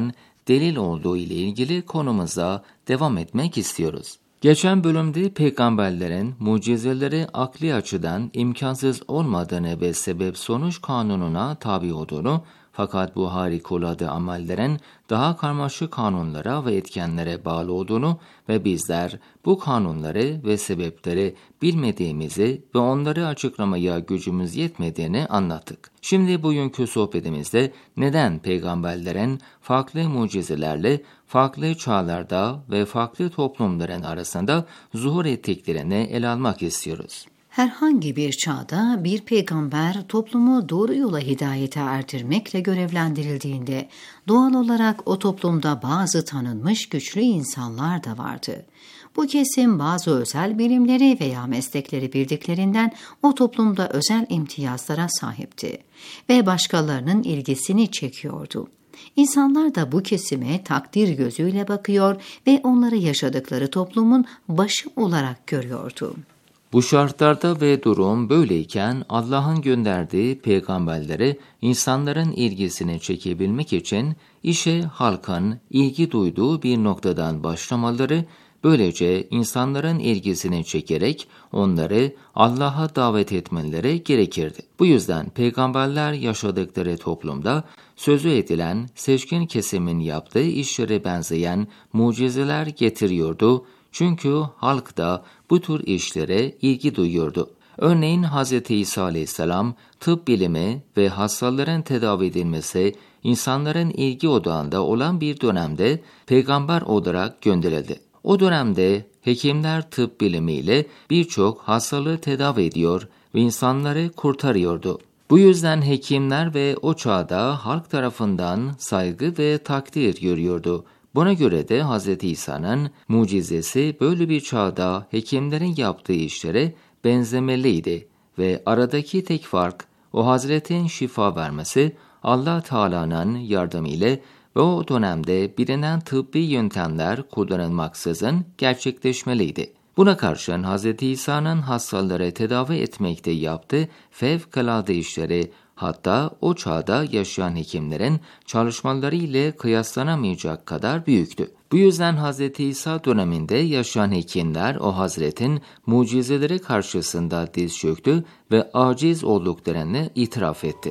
delil olduğu ile ilgili konumuza devam etmek istiyoruz. Geçen bölümde peygamberlerin mucizeleri akli açıdan imkansız olmadığını ve sebep-sonuç kanununa tabi olduğunu, fakat bu harikulade amellerin daha karmaşık kanunlara ve etkenlere bağlı olduğunu ve bizler bu kanunları ve sebepleri bilmediğimizi ve onları açıklamaya gücümüz yetmediğini anlattık. Şimdi bugünkü sohbetimizde neden peygamberlerin farklı mucizelerle farklı çağlarda ve farklı toplumların arasında zuhur ettiklerini ele almak istiyoruz. Herhangi bir çağda bir peygamber toplumu doğru yola hidayete erdirmekle görevlendirildiğinde doğal olarak o toplumda bazı tanınmış güçlü insanlar da vardı. Bu kesim bazı özel bilimleri veya meslekleri bildiklerinden o toplumda özel imtiyazlara sahipti ve başkalarının ilgisini çekiyordu. İnsanlar da bu kesime takdir gözüyle bakıyor ve onları yaşadıkları toplumun başı olarak görüyordu. Bu şartlarda ve durum böyleyken Allah'ın gönderdiği peygamberleri insanların ilgisini çekebilmek için işe halkın ilgi duyduğu bir noktadan başlamaları, böylece insanların ilgisini çekerek onları Allah'a davet etmeleri gerekirdi. Bu yüzden peygamberler yaşadıkları toplumda sözü edilen seçkin kesimin yaptığı işlere benzeyen mucizeler getiriyordu. Çünkü halk da bu tür işlere ilgi duyuyordu. Örneğin Hz. İsa Aleyhisselam tıp bilimi ve hastaların tedavi edilmesi insanların ilgi odağında olan bir dönemde peygamber olarak gönderildi. O dönemde hekimler tıp bilimiyle birçok hastalığı tedavi ediyor ve insanları kurtarıyordu. Bu yüzden hekimler ve o çağda halk tarafından saygı ve takdir görüyordu. Buna göre de Hz. İsa'nın mucizesi böyle bir çağda hekimlerin yaptığı işlere benzemeliydi ve aradaki tek fark o Hazret'in şifa vermesi Allah Teala'nın yardımıyla ve o dönemde bilinen tıbbi yöntemler kullanılmaksızın gerçekleşmeliydi. Buna karşın Hz. İsa'nın hastaları tedavi etmekte yaptığı fevkalade işleri, hatta o çağda yaşayan hekimlerin çalışmaları ile kıyaslanamayacak kadar büyüktü. Bu yüzden Hz. İsa döneminde yaşayan hekimler o Hazret'in mucizeleri karşısında diz çöktü ve aciz olduklarını itiraf etti.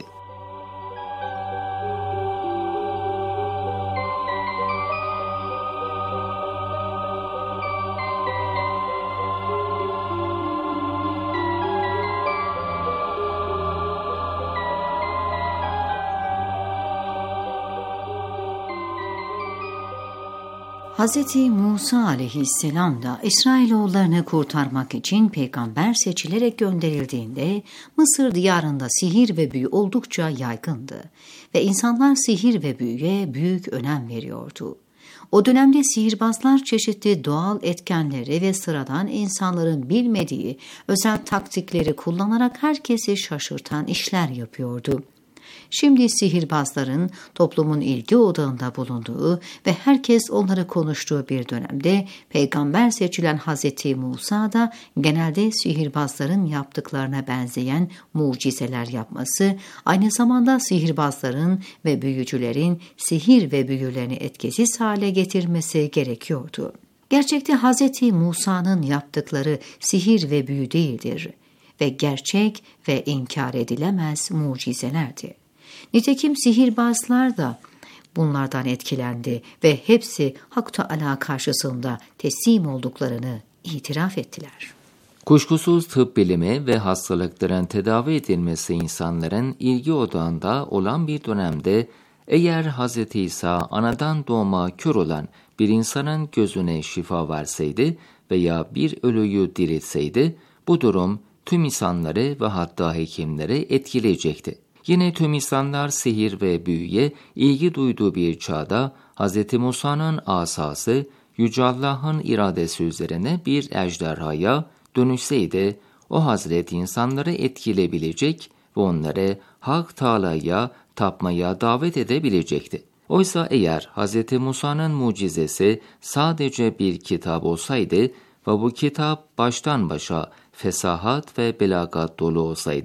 Hz. Musa aleyhisselam da İsrailoğullarını kurtarmak için peygamber seçilerek gönderildiğinde Mısır diyarında sihir ve büyü oldukça yaygındı ve insanlar sihir ve büyüye büyük önem veriyordu. O dönemde sihirbazlar çeşitli doğal etkenleri ve sıradan insanların bilmediği özel taktikleri kullanarak herkesi şaşırtan işler yapıyordu. Şimdi sihirbazların toplumun ilgi odağında bulunduğu ve herkes onları konuştuğu bir dönemde peygamber seçilen Hz. Musa da genelde sihirbazların yaptıklarına benzeyen mucizeler yapması, aynı zamanda sihirbazların ve büyücülerin sihir ve büyülerini etkisiz hale getirmesi gerekiyordu. Gerçekte Hz. Musa'nın yaptıkları sihir ve büyü değildir ve gerçek ve inkar edilemez mucizelerdi. Nitekim sihirbazlar da bunlardan etkilendi ve hepsi Hak Teâlâ karşısında teslim olduklarını itiraf ettiler. Kuşkusuz tıp bilimi ve hastalıkların tedavi edilmesi insanların ilgi odağında olan bir dönemde eğer Hz. İsa anadan doğma kör olan bir insanın gözüne şifa verseydi veya bir ölüyü diriltseydi, bu durum tüm insanları ve hatta hekimleri etkileyecekti. Yine tüm insanlar sihir ve büyüye ilgi duyduğu bir çağda Hz. Musa'nın asası Yüce Allah'ın iradesi üzerine bir ejderhaya dönüşseydi, o Hazret insanları etkileyebilecek ve onları Hak Teâlâ'ya tapmaya davet edebilecekti. Oysa eğer Hz. Musa'nın mucizesi sadece bir kitap olsaydı ve bu kitap baştan başa fesahat ve belagat dolu olsaydı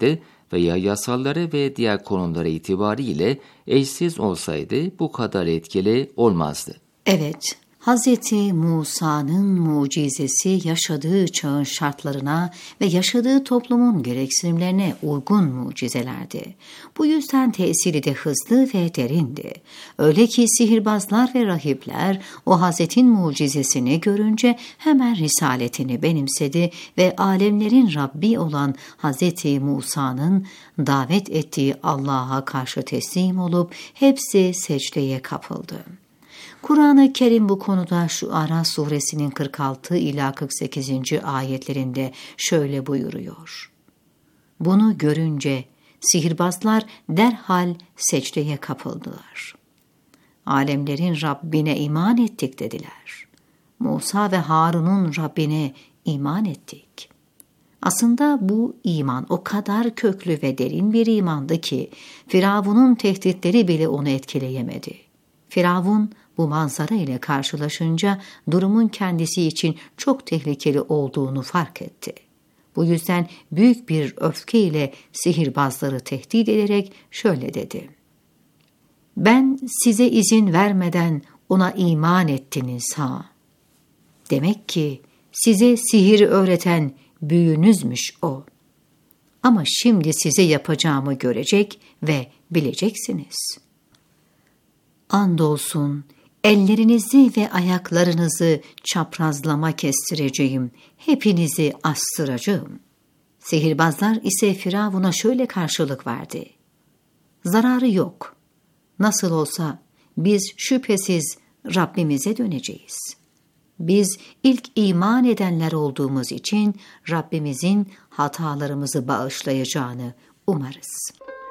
veya yasaları ve diğer konuları itibariyle eşsiz olsaydı bu kadar etkili olmazdı. Evet, Hz. Musa'nın mucizesi yaşadığı çağın şartlarına ve yaşadığı toplumun gereksinimlerine uygun mucizelerdi. Bu yüzden tesiri de hızlı ve derindi. Öyle ki sihirbazlar ve rahipler o Hazret'in mucizesini görünce hemen risaletini benimsedi ve alemlerin Rabbi olan Hz. Musa'nın davet ettiği Allah'a karşı teslim olup hepsi secdeye kapıldı. Kur'an-ı Kerim bu konuda Şuara suresinin 46 ila 48. ayetlerinde şöyle buyuruyor. Bunu görünce sihirbazlar derhal secdeye kapıldılar. Alemlerin Rabbine iman ettik dediler. Musa ve Harun'un Rabbine iman ettik. Aslında bu iman o kadar köklü ve derin bir imandı ki Firavun'un tehditleri bile onu etkileyemedi. Firavun bu manzara ile karşılaşınca durumun kendisi için çok tehlikeli olduğunu fark etti. Bu yüzden büyük bir öfke ile sihirbazları tehdit ederek şöyle dedi. Ben size izin vermeden ona iman ettiniz ha. Demek ki size sihir öğreten büyüğünüzmüş o. Ama şimdi size yapacağımı görecek ve bileceksiniz. Andolsun ellerinizi ve ayaklarınızı çaprazlama kestireceğim, hepinizi astıracağım. Sihirbazlar ise Firavun'a şöyle karşılık verdi. Zararı yok. Nasıl olsa biz şüphesiz Rabbimize döneceğiz. Biz ilk iman edenler olduğumuz için Rabbimizin hatalarımızı bağışlayacağını umarız.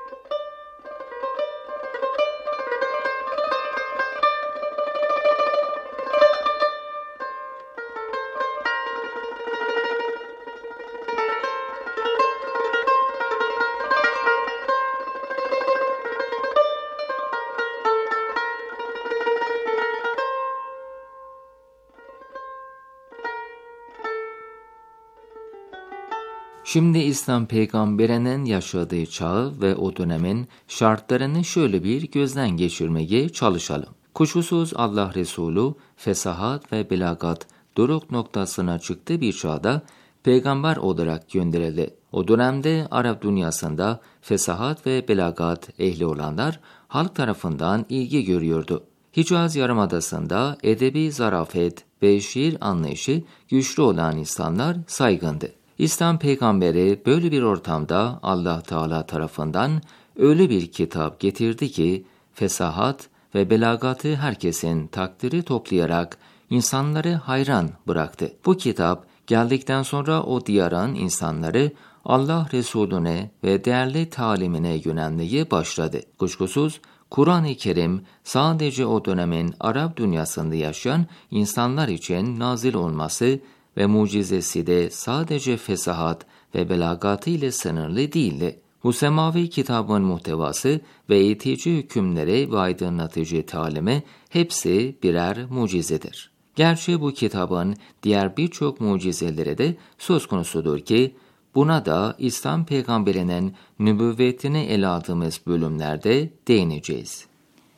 Şimdi İslam peygamberinin yaşadığı çağı ve o dönemin şartlarını şöyle bir gözden geçirmeye çalışalım. Kuşkusuz Allah Resulü fesahat ve belagat doruk noktasına çıktığı bir çağda peygamber olarak gönderildi. O dönemde Arap dünyasında fesahat ve belagat ehli olanlar halk tarafından ilgi görüyordu. Hicaz Yarımadası'nda edebi zarafet ve şiir anlayışı güçlü olan insanlar saygındı. İslam peygamberi böyle bir ortamda Allah Teala tarafından öyle bir kitap getirdi ki fesahat ve belagatı herkesin takdiri toplayarak insanları hayran bıraktı. Bu kitap geldikten sonra o diyarın insanları Allah Resulüne ve değerli talimine yönelmeye başladı. Kuşkusuz Kur'an-ı Kerim sadece o dönemin Arap dünyasında yaşayan insanlar için nazil olması ve mucizesi de sadece fesahat ve belagatı ile sınırlı değildi. Bu semavi kitabın muhtevası ve eğitici hükümleri ve aydınlatıcı talimi hepsi birer mucizedir. Gerçi bu kitabın diğer birçok mucizeleri de söz konusudur ki, buna da İslam peygamberinin nübüvvetini ele aldığımız bölümlerde değineceğiz.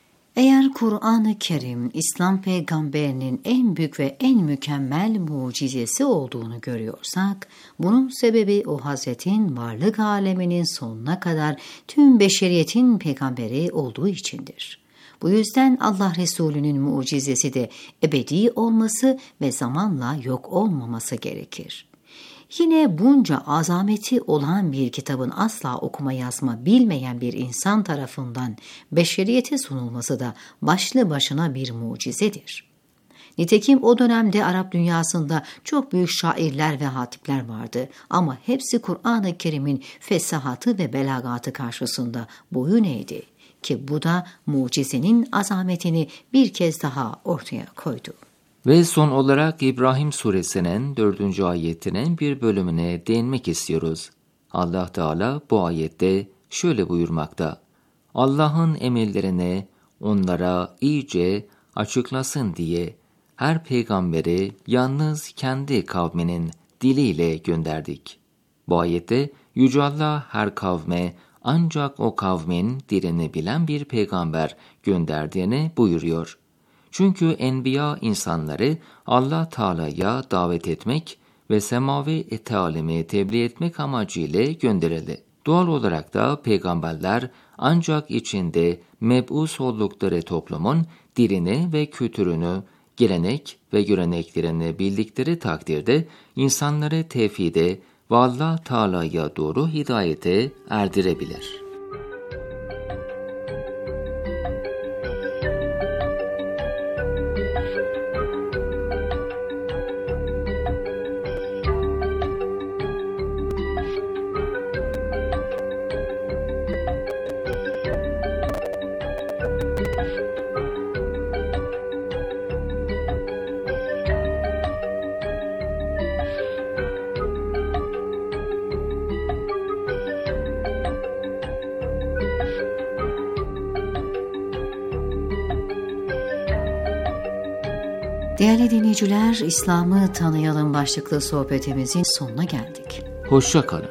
Eğer Kur'an-ı Kerim İslam peygamberinin en büyük ve en mükemmel mucizesi olduğunu görüyorsak, bunun sebebi o Hazretin varlık aleminin sonuna kadar tüm beşeriyetin peygamberi olduğu içindir. Bu yüzden Allah Resulü'nün mucizesi de ebedi olması ve zamanla yok olmaması gerekir. Yine bunca azameti olan bir kitabın asla okuma yazma bilmeyen bir insan tarafından beşeriyete sunulması da başlı başına bir mucizedir. Nitekim o dönemde Arap dünyasında çok büyük şairler ve hatipler vardı ama hepsi Kur'an-ı Kerim'in fesahatı ve belagatı karşısında boyun eğdi ki bu da mucizenin azametini bir kez daha ortaya koydu. Ve son olarak İbrahim suresinin 4. ayetinin bir bölümüne değinmek istiyoruz. Allah Teala bu ayette şöyle buyurmakta: Allah'ın emirlerini onlara iyice açıklasın diye her peygamberi yalnız kendi kavminin diliyle gönderdik. Bu ayette Yüce Allah her kavme ancak o kavmin dilini bilen bir peygamber gönderdiğini buyuruyor. Çünkü enbiya insanları Allah Teala'ya davet etmek ve semavi talimi tebliğ etmek amacıyla gönderildi. Doğal olarak da peygamberler ancak içinde meb'us oldukları toplumun dilini ve kültürünü, gelenek ve göreneklerini bildikleri takdirde insanları tevhide ve Allah Teala'ya doğru hidayete erdirebilir. Değerli dinleyiciler, İslam'ı tanıyalım başlıklı sohbetimizin sonuna geldik. Hoşça kalın.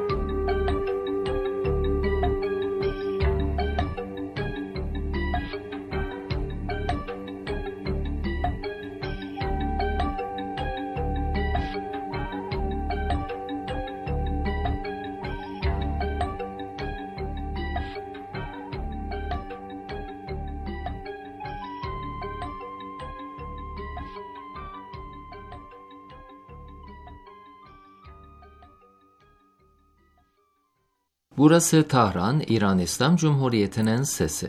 Burası Tahran, İran İslam Cumhuriyeti'nin sesi.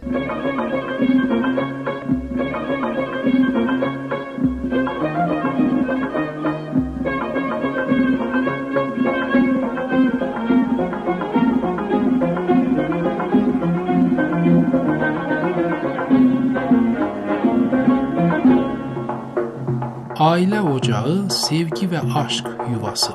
Aile ocağı, sevgi ve aşk yuvası.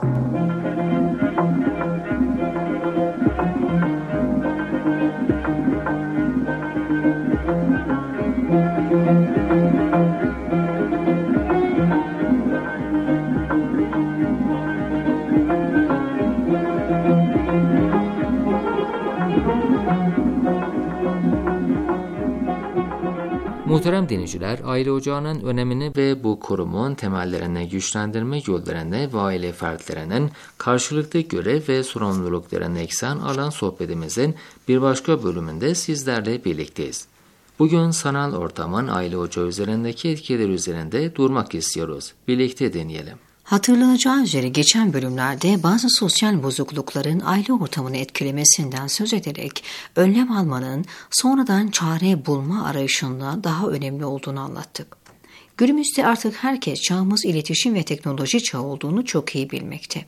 Muhterem dinleyiciler, aile ocağının önemini ve bu kurumun temellerini güçlendirme yollarını ve aile fertlerinin karşılıklı görev ve sorumluluklarını eksen alan sohbetimizin bir başka bölümünde sizlerle birlikteyiz. Bugün sanal ortamın aile ocağı üzerindeki etkileri üzerinde durmak istiyoruz. Birlikte deneyelim. Hatırlanacağı üzere geçen bölümlerde bazı sosyal bozuklukların aile ortamını etkilemesinden söz ederek önlem almanın sonradan çare bulma arayışında daha önemli olduğunu anlattık. Günümüzde artık herkes çağımız iletişim ve teknoloji çağı olduğunu çok iyi bilmekte.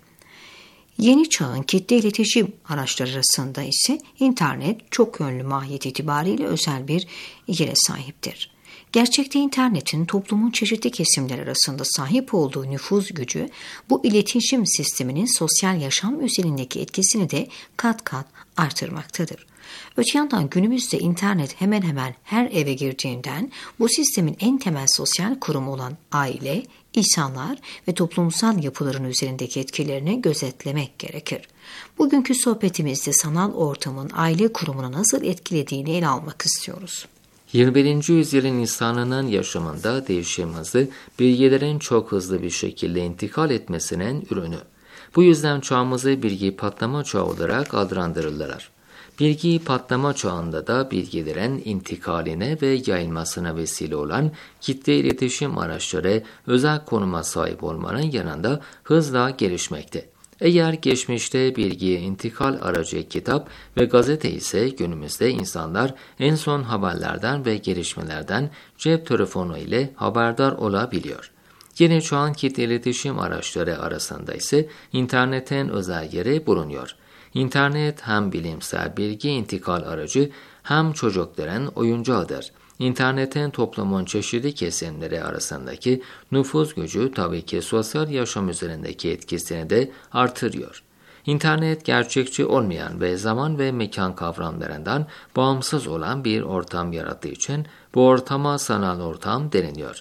Yeni çağın kitle iletişim araçları arasında ise internet çok yönlü mahiyet itibariyle özel bir yere sahiptir. Gerçekte internetin toplumun çeşitli kesimler arasında sahip olduğu nüfuz gücü, bu iletişim sisteminin sosyal yaşam üzerindeki etkisini de kat kat artırmaktadır. Öte yandan günümüzde internet hemen hemen her eve girdiğinden bu sistemin en temel sosyal kurumu olan aile, insanlar ve toplumsal yapıların üzerindeki etkilerini gözetlemek gerekir. Bugünkü sohbetimizde sanal ortamın aile kurumunu nasıl etkilediğini ele almak istiyoruz. 21. yüzyılın insanının yaşamında değişim hızı bilgilerin çok hızlı bir şekilde intikal etmesinin ürünü. Bu yüzden çağımızı bilgi patlama çağı olarak adlandırırlar. Bilgi patlama çağında da bilgilerin intikaline ve yayılmasına vesile olan kitle iletişim araçları özel konuma sahip olmanın yanında hızla gelişmekte. Eğer geçmişte bilgiye intikal aracı kitap ve gazete ise günümüzde insanlar en son haberlerden ve gelişmelerden cep telefonu ile haberdar olabiliyor. Yeni çağın kitle iletişim araçları arasında ise internetin özel yeri bulunuyor. İnternet hem bilimsel bilgi intikal aracı hem çocukların oyuncağıdır. İnternetin toplumun çeşitli kesimleri arasındaki nüfuz gücü tabii ki sosyal yaşam üzerindeki etkisini de artırıyor. İnternet gerçekçi olmayan ve zaman ve mekan kavramlarından bağımsız olan bir ortam yarattığı için bu ortama sanal ortam deniliyor.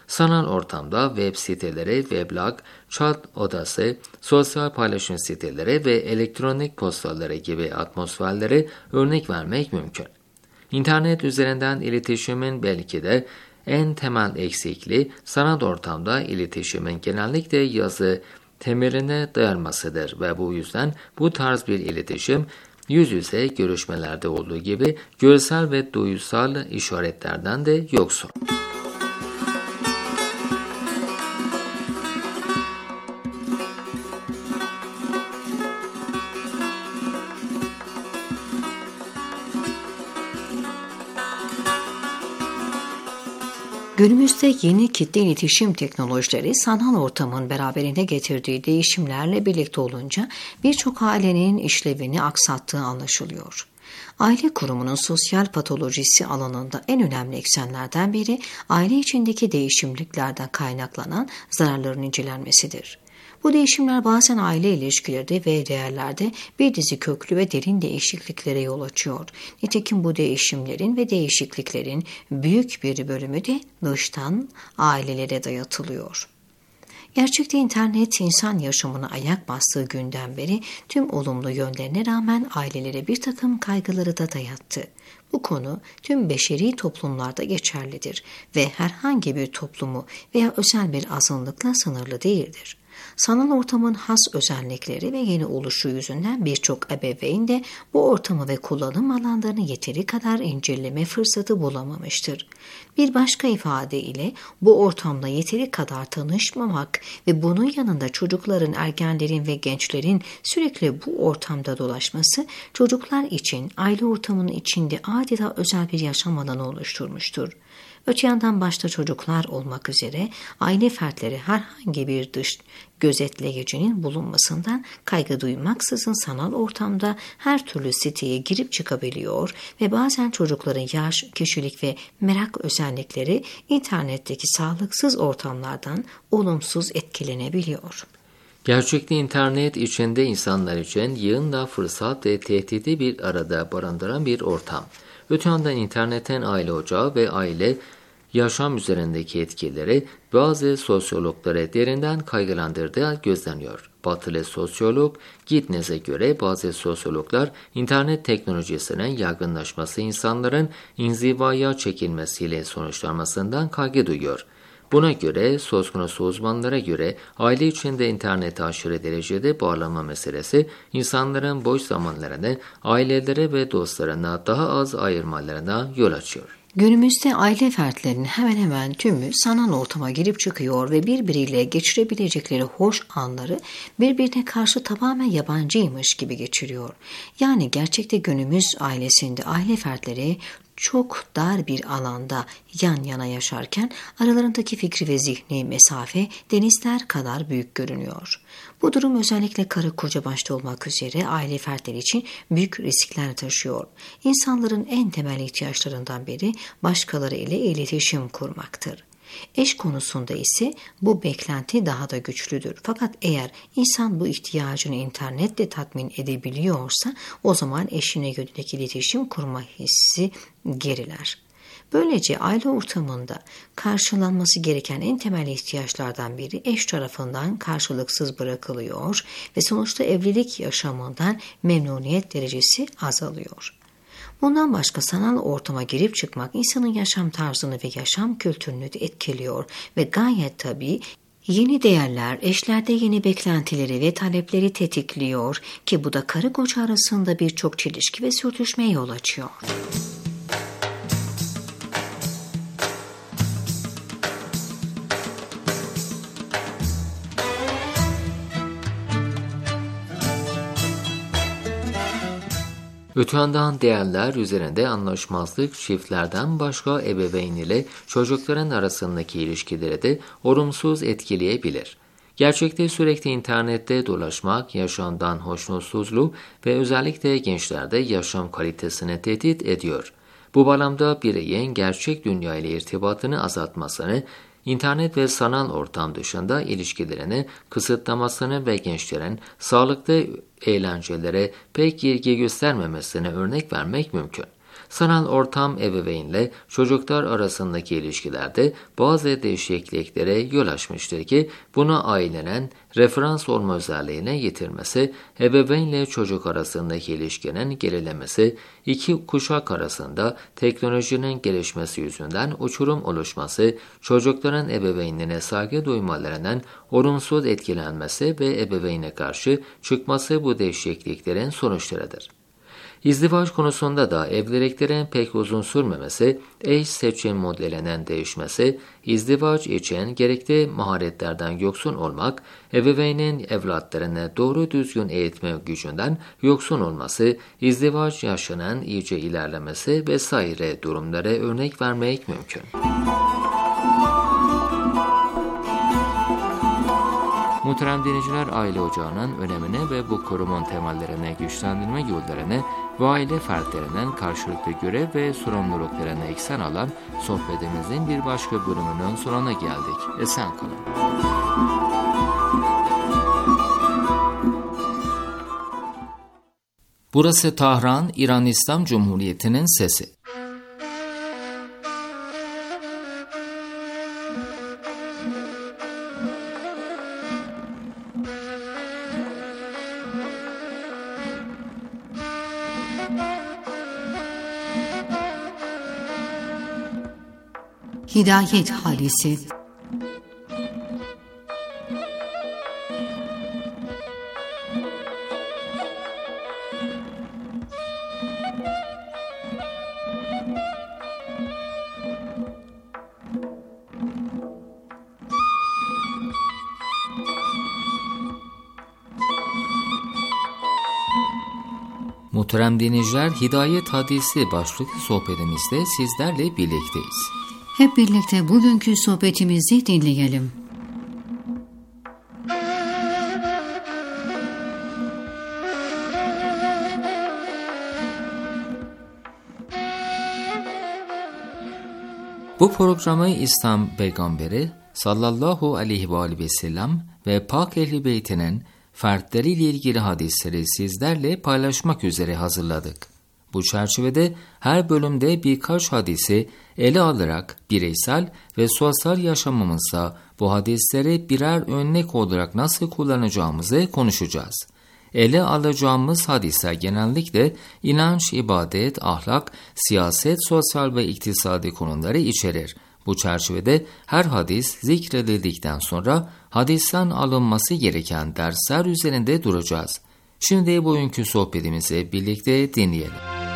Sanal ortamda web siteleri, weblog, chat odası, sosyal paylaşım siteleri ve elektronik postaları gibi atmosferlere örnek vermek mümkün. İnternet üzerinden iletişimin belki de en temel eksikliği sanal ortamda iletişimin genellikle yazı temeline dayanmasıdır ve bu yüzden bu tarz bir iletişim yüz yüze görüşmelerde olduğu gibi görsel ve duyusal işaretlerden de yoksun. Günümüzde yeni kitle iletişim teknolojileri sanal ortamın beraberinde getirdiği değişimlerle birlikte olunca birçok ailenin işlevini aksattığı anlaşılıyor. Aile kurumunun sosyal patolojisi alanında en önemli eksenlerden biri aile içindeki değişimliklerden kaynaklanan zararların incelenmesidir. Bu değişimler bazen aile ilişkileri ve değerlerde bir dizi köklü ve derin değişikliklere yol açıyor. Nitekim bu değişimlerin ve değişikliklerin büyük bir bölümü de dıştan ailelere dayatılıyor. Gerçekte internet insan yaşamına ayak bastığı günden beri tüm olumlu yönlerine rağmen ailelere bir takım kaygıları da dayattı. Bu konu tüm beşeri toplumlarda geçerlidir ve herhangi bir toplumu veya özel bir azınlıkla sınırlı değildir. Sanal ortamın has özellikleri ve yeni oluşu yüzünden birçok ebeveyn de bu ortamı ve kullanım alanlarını yeteri kadar inceleme fırsatı bulamamıştır. Bir başka ifadeyle bu ortamda yeteri kadar tanışmamak ve bunun yanında çocukların, ergenlerin ve gençlerin sürekli bu ortamda dolaşması çocuklar için aile ortamının içinde adeta özel bir yaşam alanı oluşturmuştur. Öte yandan başta çocuklar olmak üzere aile fertleri herhangi bir dış gözetleyicinin bulunmasından kaygı duymaksızın sanal ortamda her türlü siteye girip çıkabiliyor ve bazen çocukların yaş, kişilik ve merak özellikleri internetteki sağlıksız ortamlardan olumsuz etkilenebiliyor. Gerçekte internet içinde insanlar için yığınla fırsat ve tehdidi bir arada barındıran bir ortam. Öte yandan internetin aile ocağı ve aile yaşam üzerindeki etkileri bazı sosyologları derinden kaygılandırdığı gözleniyor. Batılı sosyolog Gitnes'e göre bazı sosyologlar internet teknolojisinin yaygınlaşması insanların inzivaya çekilmesiyle sonuçlanmasından kaygı duyuyor. Buna göre söz konusu uzmanlara göre aile içinde internete aşırı derecede bağlanma meselesi insanların boş zamanlarını ailelere ve dostlarına daha az ayırmalarına yol açıyor. Günümüzde aile fertlerinin hemen hemen tümü sanal ortama girip çıkıyor ve birbiriyle geçirebilecekleri hoş anları birbirine karşı tamamen yabancıymış gibi geçiriyor. Yani gerçekte günümüz ailesinde aile fertleri çok dar bir alanda yan yana yaşarken aralarındaki fikri ve zihni mesafe denizler kadar büyük görünüyor. Bu durum özellikle karı koca başta olmak üzere aile fertleri için büyük riskler taşıyor. İnsanların en temel ihtiyaçlarından biri başkaları ile iletişim kurmaktır. Eş konusunda ise bu beklenti daha da güçlüdür. Fakat eğer insan bu ihtiyacını internetle tatmin edebiliyorsa o zaman eşine yönelik iletişim kurma hissi geriler. Böylece aile ortamında karşılanması gereken en temel ihtiyaçlardan biri eş tarafından karşılıksız bırakılıyor ve sonuçta evlilik yaşamından memnuniyet derecesi azalıyor. Bundan başka sanal ortama girip çıkmak insanın yaşam tarzını ve yaşam kültürünü de etkiliyor ve gayet tabii yeni değerler, eşlerde yeni beklentileri ve talepleri tetikliyor ki bu da karı koca arasında birçok çelişki ve sürtüşmeye yol açıyor. Öte yandan değerler üzerinde anlaşmazlık çiftlerden başka ebeveyn ile çocukların arasındaki ilişkileri de olumsuz etkileyebilir. Gerçekte sürekli internette dolaşmak yaşamdan hoşnutsuzluğu ve özellikle gençlerde yaşam kalitesini tehdit ediyor. Bu bağlamda bireyin gerçek dünya ile irtibatını azaltmasını, İnternet ve sanal ortam dışında ilişkilerini kısıtlamasını ve gençlerin sağlıklı eğlencelere pek ilgi göstermemesine örnek vermek mümkün. Sanal ortam ebeveynle çocuklar arasındaki ilişkilerde bazı değişikliklere yol açmıştır ki buna ailenin referans olma özelliğine yitirmesi, ebeveynle çocuk arasındaki ilişkinin gerilemesi, iki kuşak arasında teknolojinin gelişmesi yüzünden uçurum oluşması, çocukların ebeveynine saygı duymalarının olumsuz etkilenmesi ve ebeveyne karşı çıkması bu değişikliklerin sonuçlarıdır. İzdivaç konusunda da evliliklerin pek uzun sürmemesi, eş seçim modelinin değişmesi, izdivaç için gerekli maharetlerden yoksun olmak, ebeveynin evlatlarını doğru düzgün eğitme gücünden yoksun olması, izdivaç yaşının iyice ilerlemesi vesaire durumlara örnek vermek mümkün. Muhterem dinleyiciler, aile ocağının önemine ve bu kurumun temellerine güçlendirme yollarını ve aile fertlerinin karşılıklı görev ve sorumluluklarını eksen alan sohbetimizin bir başka bölümünün sonuna geldik. Esen kalın. Burası Tahran, İran İslam Cumhuriyeti'nin sesi. Hidayet Hadisi. Muhterem dinleyiciler, Hidayet Hadisi başlıklı sohbetimizde sizlerle birlikteyiz. Hep birlikte bugünkü sohbetimizi dinleyelim. Bu programı İslam Peygamberi sallallahu aleyhi ve sellem ve Pak Ehl-i Beyt'inin fertleriyle ilgili hadisleri sizlerle paylaşmak üzere hazırladık. Bu çerçevede her bölümde birkaç hadisi ele alarak bireysel ve sosyal yaşamımızda bu hadisleri birer örnek olarak nasıl kullanacağımızı konuşacağız. Ele alacağımız hadisler genellikle inanç, ibadet, ahlak, siyaset, sosyal ve iktisadi konuları içerir. Bu çerçevede her hadis zikredildikten sonra hadisten alınması gereken dersler üzerinde duracağız. Şimdi bugünkü sohbetimizi birlikte dinleyelim.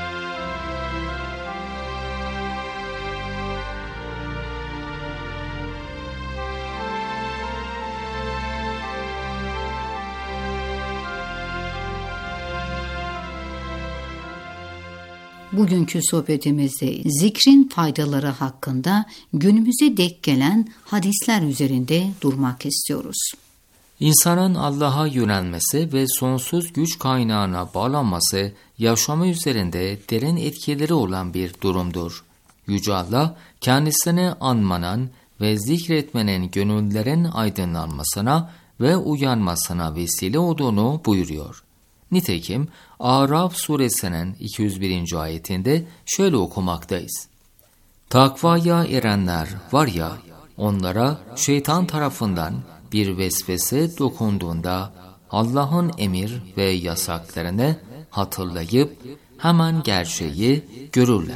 Bugünkü sohbetimizde zikrin faydaları hakkında günümüze dek gelen hadisler üzerinde durmak istiyoruz. İnsanın Allah'a yönelmesi ve sonsuz güç kaynağına bağlanması yaşamı üzerinde derin etkileri olan bir durumdur. Yüce Allah kendisini anmanın ve zikretmenin gönüllerin aydınlanmasına ve uyanmasına vesile olduğunu buyuruyor. Nitekim Araf suresinin 201. ayetinde şöyle okumaktayız. Takvaya erenler var ya, onlara şeytan tarafından bir vesvese dokunduğunda Allah'ın emir ve yasaklarını hatırlayıp hemen gerçeği görürler.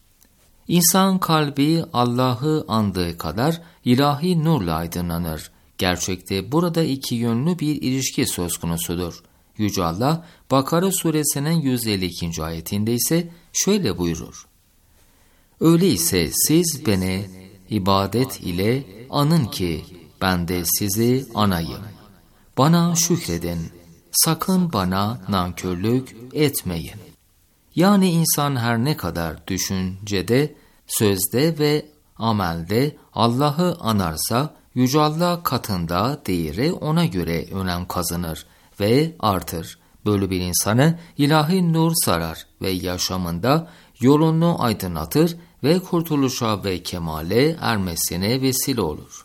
İnsan kalbi Allah'ı andığı kadar ilahi nurla aydınlanır. Gerçekte burada iki yönlü bir ilişki söz konusudur. Yüce Allah Bakara suresinin 152. ayetinde ise şöyle buyurur. Öyleyse siz beni ibadet ile anın ki ben de sizi anayım. Bana şükredin, sakın bana nankörlük etmeyin. Yani insan her ne kadar düşüncede, sözde ve amelde Allah'ı anarsa, Yüce Allah katında değeri ona göre önem kazanır ve artır. Böyle bir insanı ilahi nur sarar ve yaşamında yolunu aydınlatır ve kurtuluşa ve kemale ermesine vesile olur.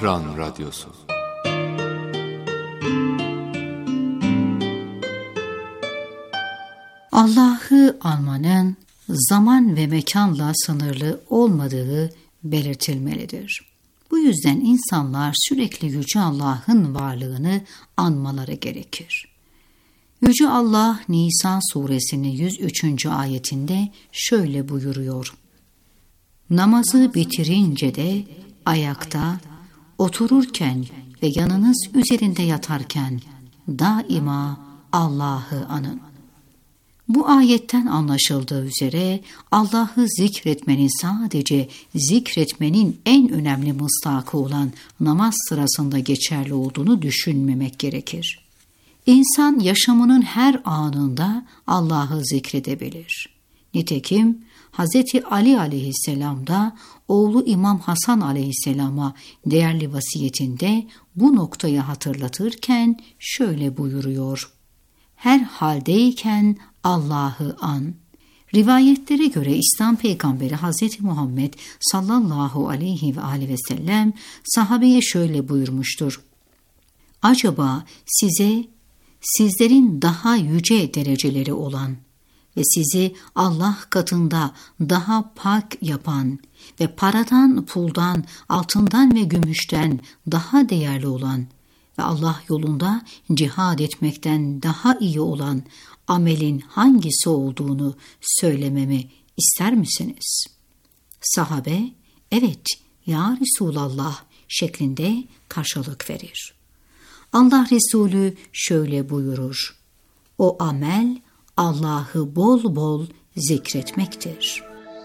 Tahran Radyosu. Allah'ı anmanın zaman ve mekanla sınırlı olmadığı belirtilmelidir. Bu yüzden insanlar sürekli Yüce Allah'ın varlığını anmaları gerekir. Yüce Allah Nisa suresinin 103. ayetinde şöyle buyuruyor: Namazı bitirince de ayakta, otururken ve yanınız üzerinde yatarken daima Allah'ı anın. Bu ayetten anlaşıldığı üzere Allah'ı zikretmenin sadece zikretmenin en önemli mısdakı olan namaz sırasında geçerli olduğunu düşünmemek gerekir. İnsan yaşamının her anında Allah'ı zikredebilir. Nitekim Hz. Ali aleyhisselam da oğlu İmam Hasan aleyhisselama değerli vasiyetinde bu noktayı hatırlatırken şöyle buyuruyor: Her haldeyken Allah'ı an. Rivayetlere göre İslam peygamberi Hz. Muhammed sallallahu aleyhi ve sellem sahabeye şöyle buyurmuştur: Acaba sizlerin daha yüce dereceleri olan ve sizi Allah katında daha pak yapan ve paradan, puldan, altından ve gümüşten daha değerli olan ve Allah yolunda cihad etmekten daha iyi olan amelin hangisi olduğunu söylememi ister misiniz? Sahabe, evet ya Resulallah şeklinde karşılık verir. Allah Resulü şöyle buyurur: O amel Allah'ı bol bol zikretmektir.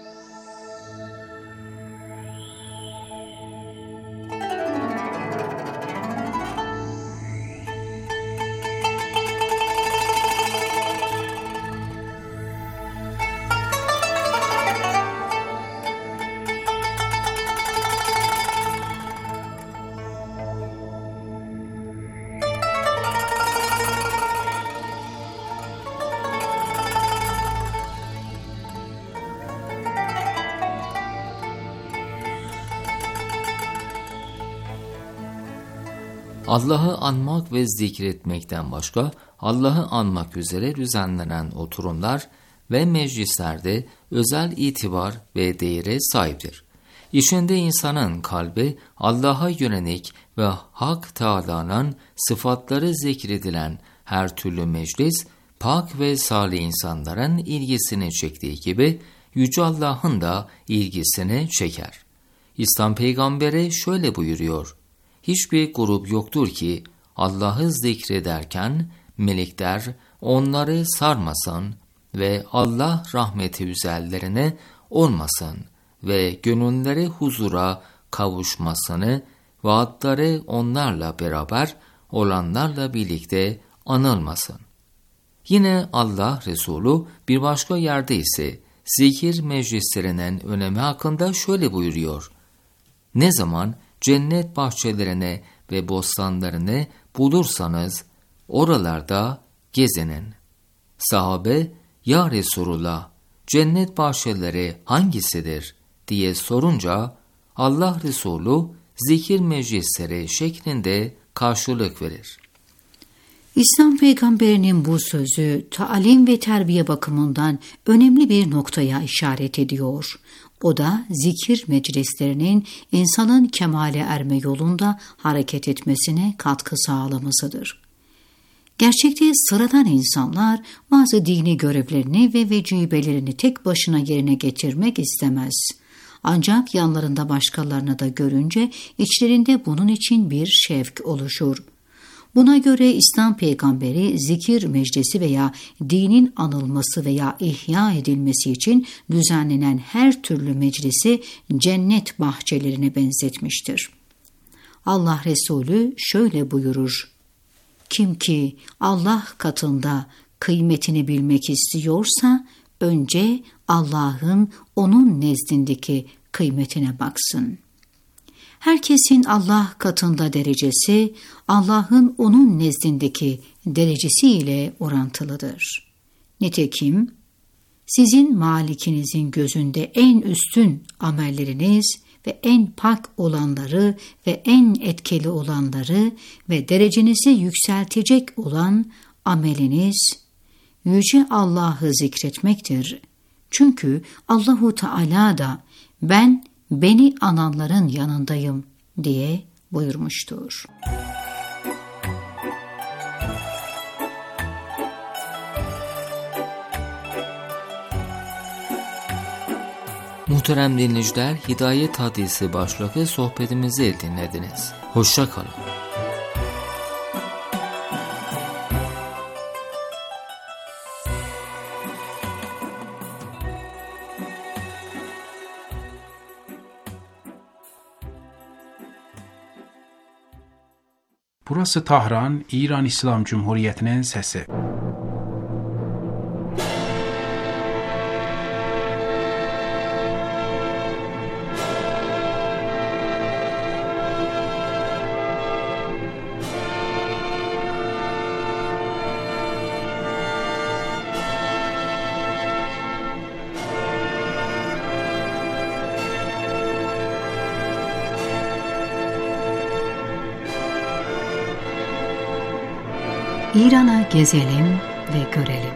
Allah'ı anmak ve zikretmekten başka Allah'ı anmak üzere düzenlenen oturumlar ve meclislerde özel itibar ve değere sahiptir. İçinde insanın kalbi Allah'a yönelik ve Hak Teâlâ'nın sıfatları zikredilen her türlü meclis, pak ve salih insanların ilgisini çektiği gibi Yüce Allah'ın da ilgisini çeker. İslam peygamberi şöyle buyuruyor: Hiçbir grup yoktur ki Allah'ı zikrederken melekler onları sarmasın ve Allah rahmeti üzerlerine olmasın ve gönülleri huzura kavuşmasını, vaatleri onlarla beraber olanlarla birlikte anılmasın. Yine Allah Resulü bir başka yerde ise zikir meclislerinin önemi hakkında şöyle buyuruyor: Ne zaman cennet bahçelerine ve bostanlarını bulursanız oralarda gezinin. Sahabe, ya Resulullah, cennet bahçeleri hangisidir diye sorunca Allah Resulü zikir meclisleri şeklinde karşılık verir. İslam peygamberinin bu sözü talim ve terbiye bakımından önemli bir noktaya işaret ediyor. O da zikir meclislerinin insanın kemale erme yolunda hareket etmesine katkı sağlamasıdır. Gerçekte sıradan insanlar bazı dini görevlerini ve vecibelerini tek başına yerine getirmek istemez. Ancak yanlarında başkalarını da görünce içlerinde bunun için bir şevk oluşur. Buna göre İslam peygamberi zikir meclisi veya dinin anılması veya ihya edilmesi için düzenlenen her türlü meclisi cennet bahçelerine benzetmiştir. Allah Resulü şöyle buyurur: Kim ki Allah katında kıymetini bilmek istiyorsa önce Allah'ın onun nezdindeki kıymetine baksın. Herkesin Allah katında derecesi, Allah'ın onun nezdindeki derecesiyle orantılıdır. Nitekim, sizin malikinizin gözünde en üstün amelleriniz ve en pak olanları ve en etkili olanları ve derecenizi yükseltecek olan ameliniz Yüce Allah'ı zikretmektir. Çünkü Allahu Teala da ben beni ananların yanındayım diye buyurmuştur. Muhterem dinleyiciler, Hidayet Hadisi başlıklı sohbetimizi dinlediniz. Hoşça kalın. Burası Tahran, İran İslam Cumhuriyeti'nin sesi. İran'a gezelim ve görelim.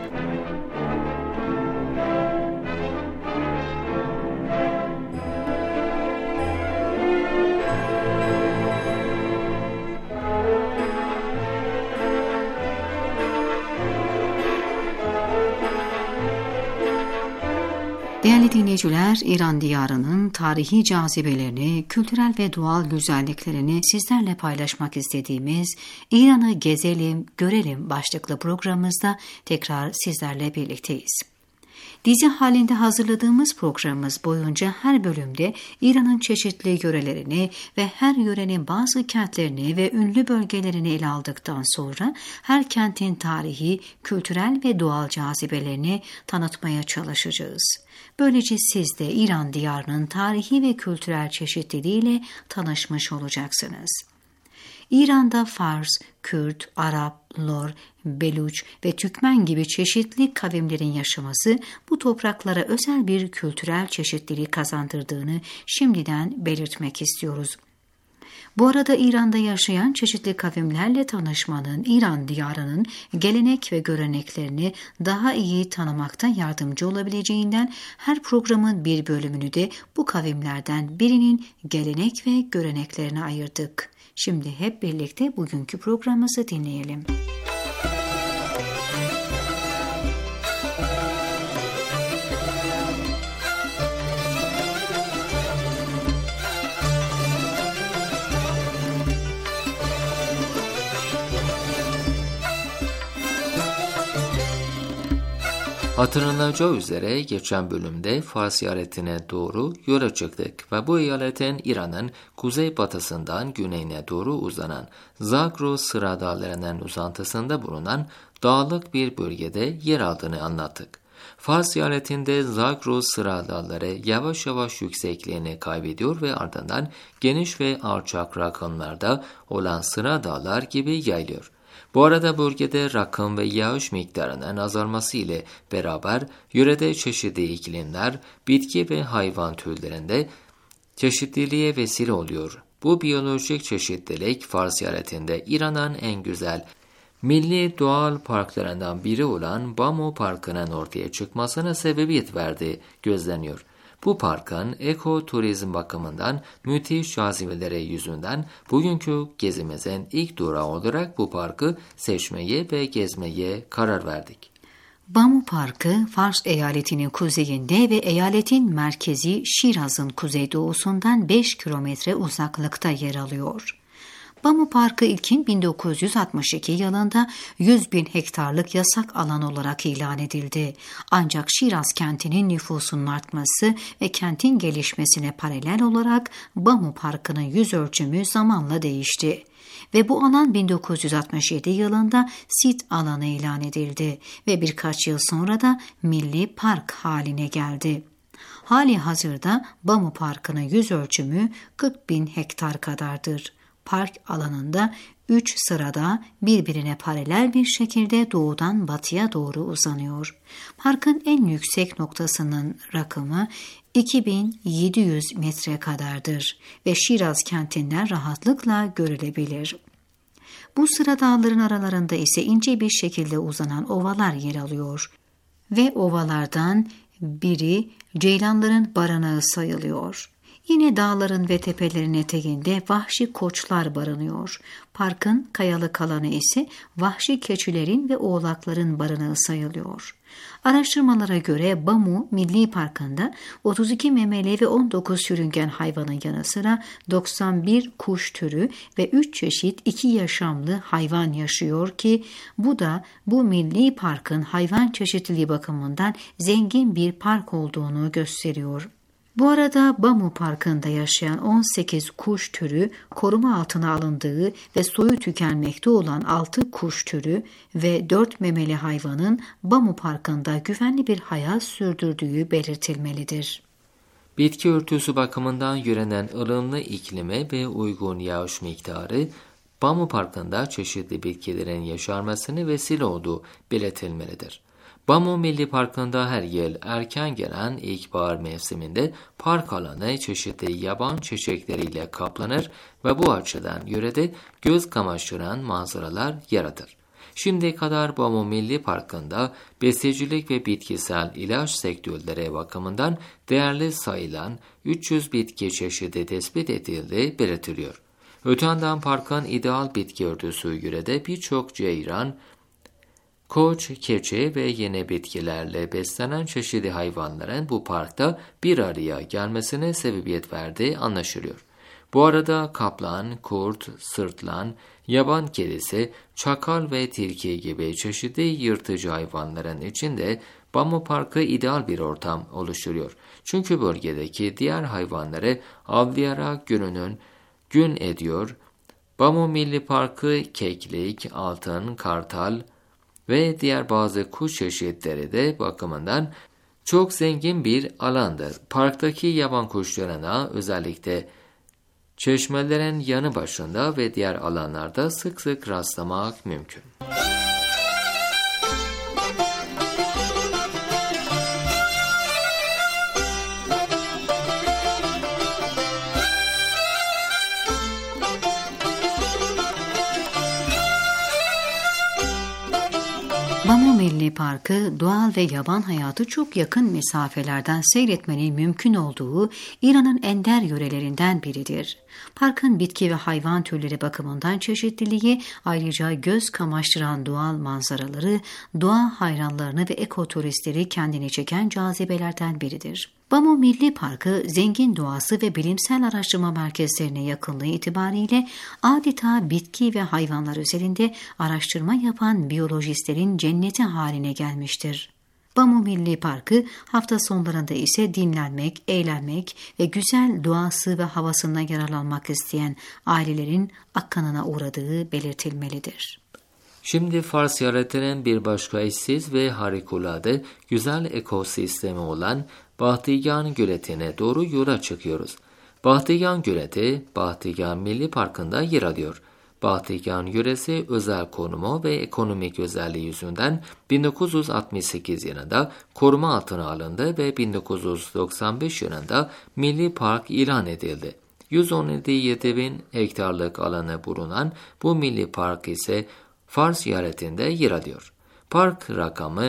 Değerli dinleyiciler, İran diyarının tarihi cazibelerini, kültürel ve doğal güzelliklerini sizlerle paylaşmak istediğimiz İran'ı gezelim, görelim başlıklı programımızda tekrar sizlerle birlikteyiz. Dizi halinde hazırladığımız programımız boyunca her bölümde İran'ın çeşitli yörelerini ve her yörenin bazı kentlerini ve ünlü bölgelerini ele aldıktan sonra her kentin tarihi, kültürel ve doğal cazibelerini tanıtmaya çalışacağız. Böylece siz de İran diyarının tarihi ve kültürel çeşitliliğiyle tanışmış olacaksınız. İran'da Fars, Kürt, Arap, Lor, Beluç ve Türkmen gibi çeşitli kavimlerin yaşaması bu topraklara özel bir kültürel çeşitliliği kazandırdığını şimdiden belirtmek istiyoruz. Bu arada İran'da yaşayan çeşitli kavimlerle tanışmanın İran diyarının gelenek ve göreneklerini daha iyi tanımakta yardımcı olabileceğinden her programın bir bölümünü de bu kavimlerden birinin gelenek ve göreneklerine ayırdık. Şimdi hep birlikte bugünkü programımızı dinleyelim. Hatırlanacağı üzere geçen bölümde Fars eyaletine doğru yola çıktık ve bu eyaletin İran'ın kuzeybatısından güneyine doğru uzanan Zagros Sıra Dağları'nın uzantısında bulunan dağlık bir bölgede yer aldığını anlattık. Fars eyaletinde Zagros Sıra Dağları yavaş yavaş yüksekliğini kaybediyor ve ardından geniş ve alçak rakımlarda olan Sıra Dağlar gibi yayılıyor. Bu arada bölgede rakım ve yağış miktarının azalması ile beraber yörede çeşitli iklimler, bitki ve hayvan türlerinde çeşitliliğe vesile oluyor. Bu biyolojik çeşitlilik Fars eyaletinde İran'ın en güzel milli doğal parklarından biri olan Bamu Parkı'nın ortaya çıkmasına sebebiyet verdiği gözleniyor. Bu parkın ekoturizm bakımından müthiş cazibeleri yüzünden bugünkü gezimizin ilk durağı olarak bu parkı seçmeye ve gezmeye karar verdik. Bamu Parkı, Fars eyaletinin kuzeyinde ve eyaletin merkezi Şiraz'ın kuzeydoğusundan 5 kilometre uzaklıkta yer alıyor. Bamu Parkı ilkin 1962 yılında 100.000 hektarlık yasak alan olarak ilan edildi. Ancak Şiraz kentinin nüfusunun artması ve kentin gelişmesine paralel olarak Bamu Parkı'nın yüz ölçümü zamanla değişti. Ve bu alan 1967 yılında sit alanı ilan edildi ve birkaç yıl sonra da milli park haline geldi. Hali hazırda Bamu Parkı'nın yüz ölçümü 40.000 hektar kadardır. Park alanında 3 sırada birbirine paralel bir şekilde doğudan batıya doğru uzanıyor. Parkın en yüksek noktasının rakımı 2700 metre kadardır ve Şiraz kentinden rahatlıkla görülebilir. Bu sıra dağların aralarında ise ince bir şekilde uzanan ovalar yer alıyor ve ovalardan biri ceylanların barınağı sayılıyor. Yine dağların ve tepelerin eteğinde vahşi koçlar barınıyor. Parkın kayalık alanı ise vahşi keçilerin ve oğlakların barınağı sayılıyor. Araştırmalara göre Bamu Milli Parkı'nda 32 memeli ve 19 sürüngen hayvanın yanı sıra 91 kuş türü ve 3 çeşit 2 yaşamlı hayvan yaşıyor ki bu da bu milli parkın hayvan çeşitliliği bakımından zengin bir park olduğunu gösteriyor. Bu arada Bamu Parkı'nda yaşayan 18 kuş türü koruma altına alındığı ve soyu tükenmekte olan 6 kuş türü ve 4 memeli hayvanın Bamu Parkı'nda güvenli bir hayat sürdürdüğü belirtilmelidir. Bitki örtüsü bakımından yönelen ılımlı iklime ve uygun yağış miktarı, Bamu Parkı'nda çeşitli bitkilerin yaşarmasını vesile olduğu belirtilmelidir. Bamu Milli Parkı'nda her yıl erken gelen ilkbahar mevsiminde park alanı çeşitli yaban çiçekleriyle kaplanır ve bu açıdan yörede göz kamaştıran manzaralar yaratır. Şimdiye kadar Bamu Milli Parkı'nda besicilik ve bitkisel ilaç sektörleri bakımından değerli sayılan 300 bitki çeşidi tespit edildiği belirtiliyor. Öte yandan parkın ideal bitki örtüsü göre de birçok ceyran, koç, keçi ve yeni bitkilerle beslenen çeşitli hayvanların bu parkta bir araya gelmesine sebebiyet verdiği anlaşılıyor. Bu arada kaplan, kurt, sırtlan, yaban kedisi, çakal ve tilki gibi çeşitli yırtıcı hayvanların içinde Bamu Parkı ideal bir ortam oluşturuyor. Çünkü bölgedeki diğer hayvanları avlayarak gün ediyor. Bamu Milli Parkı keklik, altın, kartal ve diğer bazı kuş çeşitleri de bakımından çok zengin bir alandır. Parktaki yaban kuşlarına özellikle çeşmelerin yanı başında ve diğer alanlarda sık sık rastlamak mümkün. Bamu Milli Parkı, doğal ve yaban hayatı çok yakın mesafelerden seyretmenin mümkün olduğu İran'ın ender yörelerinden biridir. Parkın bitki ve hayvan türleri bakımından çeşitliliği, ayrıca göz kamaştıran doğal manzaraları, doğa hayranlarını ve ekoturistleri kendine çeken cazibelerden biridir. Bamu Milli Parkı, zengin doğası ve bilimsel araştırma merkezlerine yakınlığı itibariyle adeta bitki ve hayvanlar üzerinde araştırma yapan biyolojistlerin cenneti haline gelmiştir. Bamu Milli Parkı hafta sonlarında ise dinlenmek, eğlenmek ve güzel doğası ve havasından yararlanmak isteyen ailelerin akkanına uğradığı belirtilmelidir. Şimdi Fars ziyaretinin bir başka eşsiz ve harikulade güzel ekosistemi olan Bahtigan Göleti'ne doğru yola çıkıyoruz. Bahtigan Göleti, Bahtigan Milli Parkı'nda yer alıyor. Bahtigan yöresi özel konumu ve ekonomik özelliği yüzünden 1968 yılında koruma altına alındı ve 1995 yılında Milli Park ilan edildi. 117 bin hektarlık alanı bulunan bu Milli Park ise Fars ziyaretinde yer alıyor. Park rakamı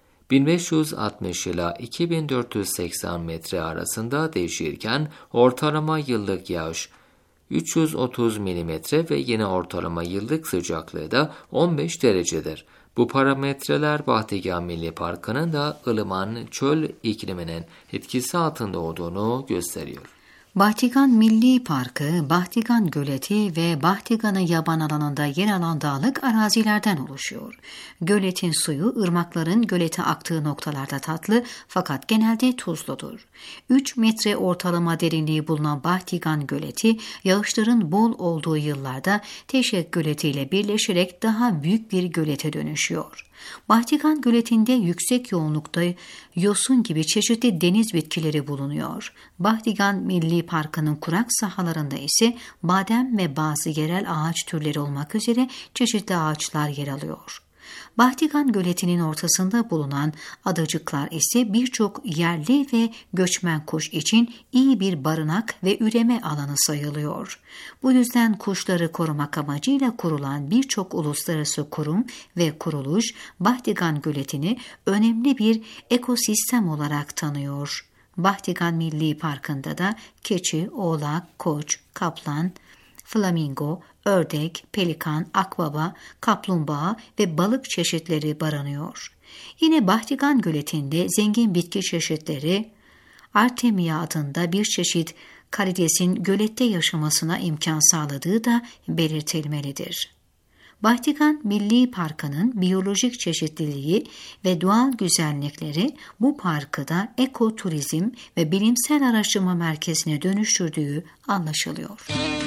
1560 ila 2480 metre arasında değişirken ortalama yıllık yağış 330 mm ve yine ortalama yıllık sıcaklığı da 15 derecedir. Bu parametreler Bahtigan Milli Parkı'nın da ılıman çöl ikliminin etkisi altında olduğunu gösteriyor. Bahtigan Milli Parkı, Bahtigan Göleti ve Bahtigan'ın yaban alanında yer alan dağlık arazilerden oluşuyor. Göletin suyu ırmakların gölete aktığı noktalarda tatlı fakat genelde tuzludur. 3 metre ortalama derinliği bulunan Bahtigan Göleti, yağışların bol olduğu yıllarda Teşek Göleti ile birleşerek daha büyük bir gölete dönüşüyor. Bahtigan Göleti'nde yüksek yoğunlukta yosun gibi çeşitli deniz bitkileri bulunuyor. Bahtigan Milli Parkı'nın kurak sahalarında ise badem ve bazı yerel ağaç türleri olmak üzere çeşitli ağaçlar yer alıyor. Bahtigan Göleti'nin ortasında bulunan adacıklar ise birçok yerli ve göçmen kuş için iyi bir barınak ve üreme alanı sayılıyor. Bu yüzden kuşları korumak amacıyla kurulan birçok uluslararası kurum ve kuruluş Bahtigan Göleti'ni önemli bir ekosistem olarak tanıyor. Bahtigan Milli Parkı'nda da keçi, oğlak, koç, kaplan, flamingo, ördek, pelikan, akbaba, kaplumbağa ve balık çeşitleri barınıyor. Yine Bahtigan Göleti'nde zengin bitki çeşitleri, Artemia adında bir çeşit karidesin gölette yaşamasına imkan sağladığı da belirtilmelidir. Bahtigan Milli Parkı'nın biyolojik çeşitliliği ve doğal güzellikleri bu parkı da ekoturizm ve bilimsel araştırma merkezine dönüştürdüğü anlaşılıyor.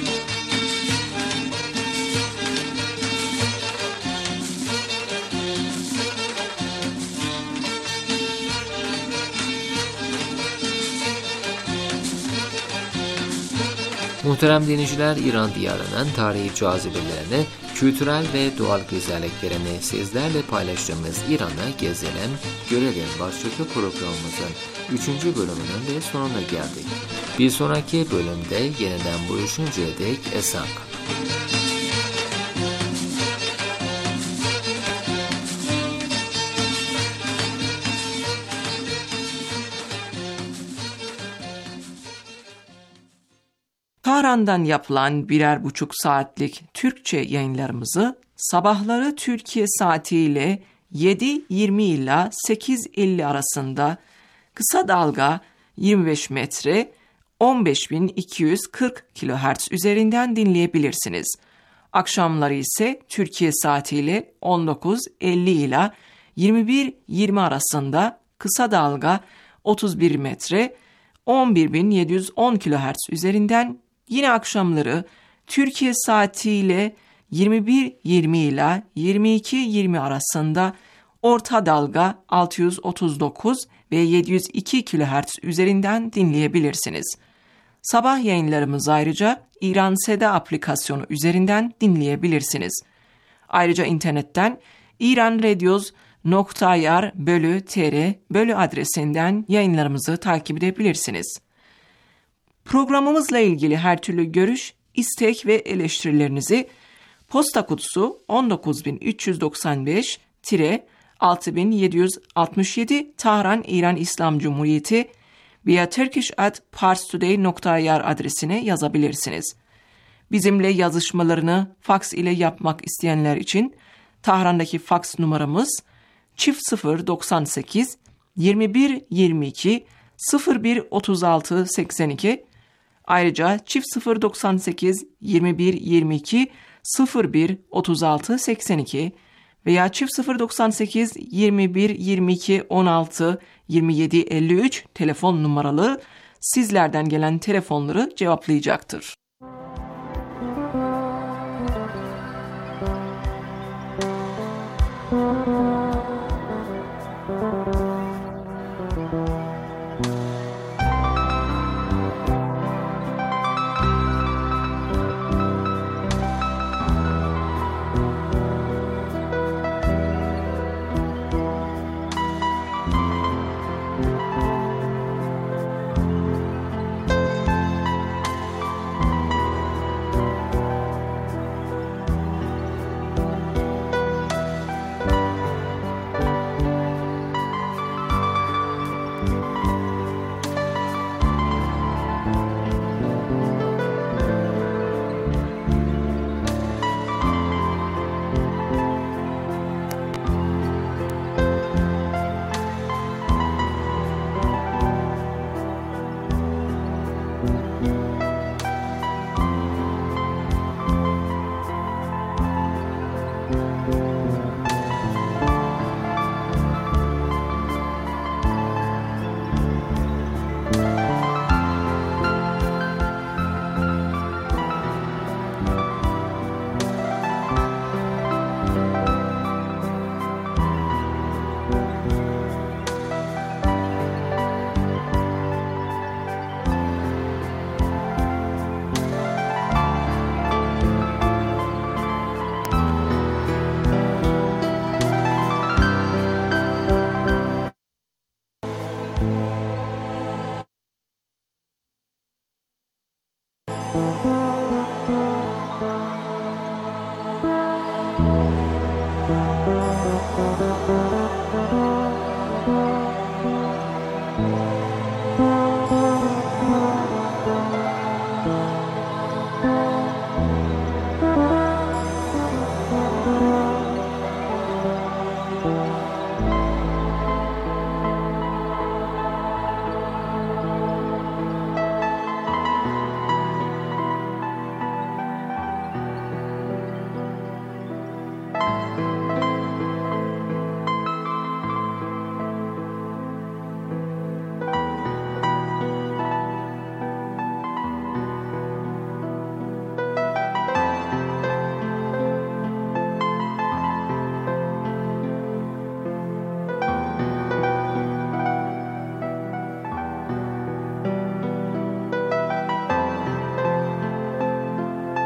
Muhterem dinleyiciler, İran diyarının tarihi cazibelerine, kültürel ve doğal güzelliklerini sizlerle paylaştığımız İran'ı gezelim, görelim başlıklı programımızın 3. bölümünün de sonuna geldik. Bir sonraki bölümde yeniden buluşuncaya dek esen kalın. Tahran'dan yapılan 1,5 saatlik Türkçe yayınlarımızı sabahları Türkiye saatiyle 7:20 ile 8:50 arasında kısa dalga 25 metre 15.240 kHz üzerinden dinleyebilirsiniz. Akşamları ise Türkiye saatiyle 19:50 ile 21:20 arasında kısa dalga 31 metre 11.710 kHz üzerinden, yine akşamları Türkiye saatiyle 21:20 ile 22:20 arasında orta dalga 639 ve 702 kHz üzerinden dinleyebilirsiniz. Sabah yayınlarımızı ayrıca İran Seda aplikasyonu üzerinden dinleyebilirsiniz. Ayrıca internetten iranradios.ir/tr adresinden yayınlarımızı takip edebilirsiniz. Programımızla ilgili her türlü görüş, istek ve eleştirilerinizi posta kutusu 19395-6767 Tahran İran İslam Cumhuriyeti veya turkish@parstoday.ir adresine yazabilirsiniz. Bizimle yazışmalarını faks ile yapmak isteyenler için Tahran'daki faks numaramız 0098 21 22 01 36 82. Ayrıca 0098 21 22 01 36 82 veya 0098 21 22 16 27 53 telefon numaralı sizlerden gelen telefonları cevaplayacaktır.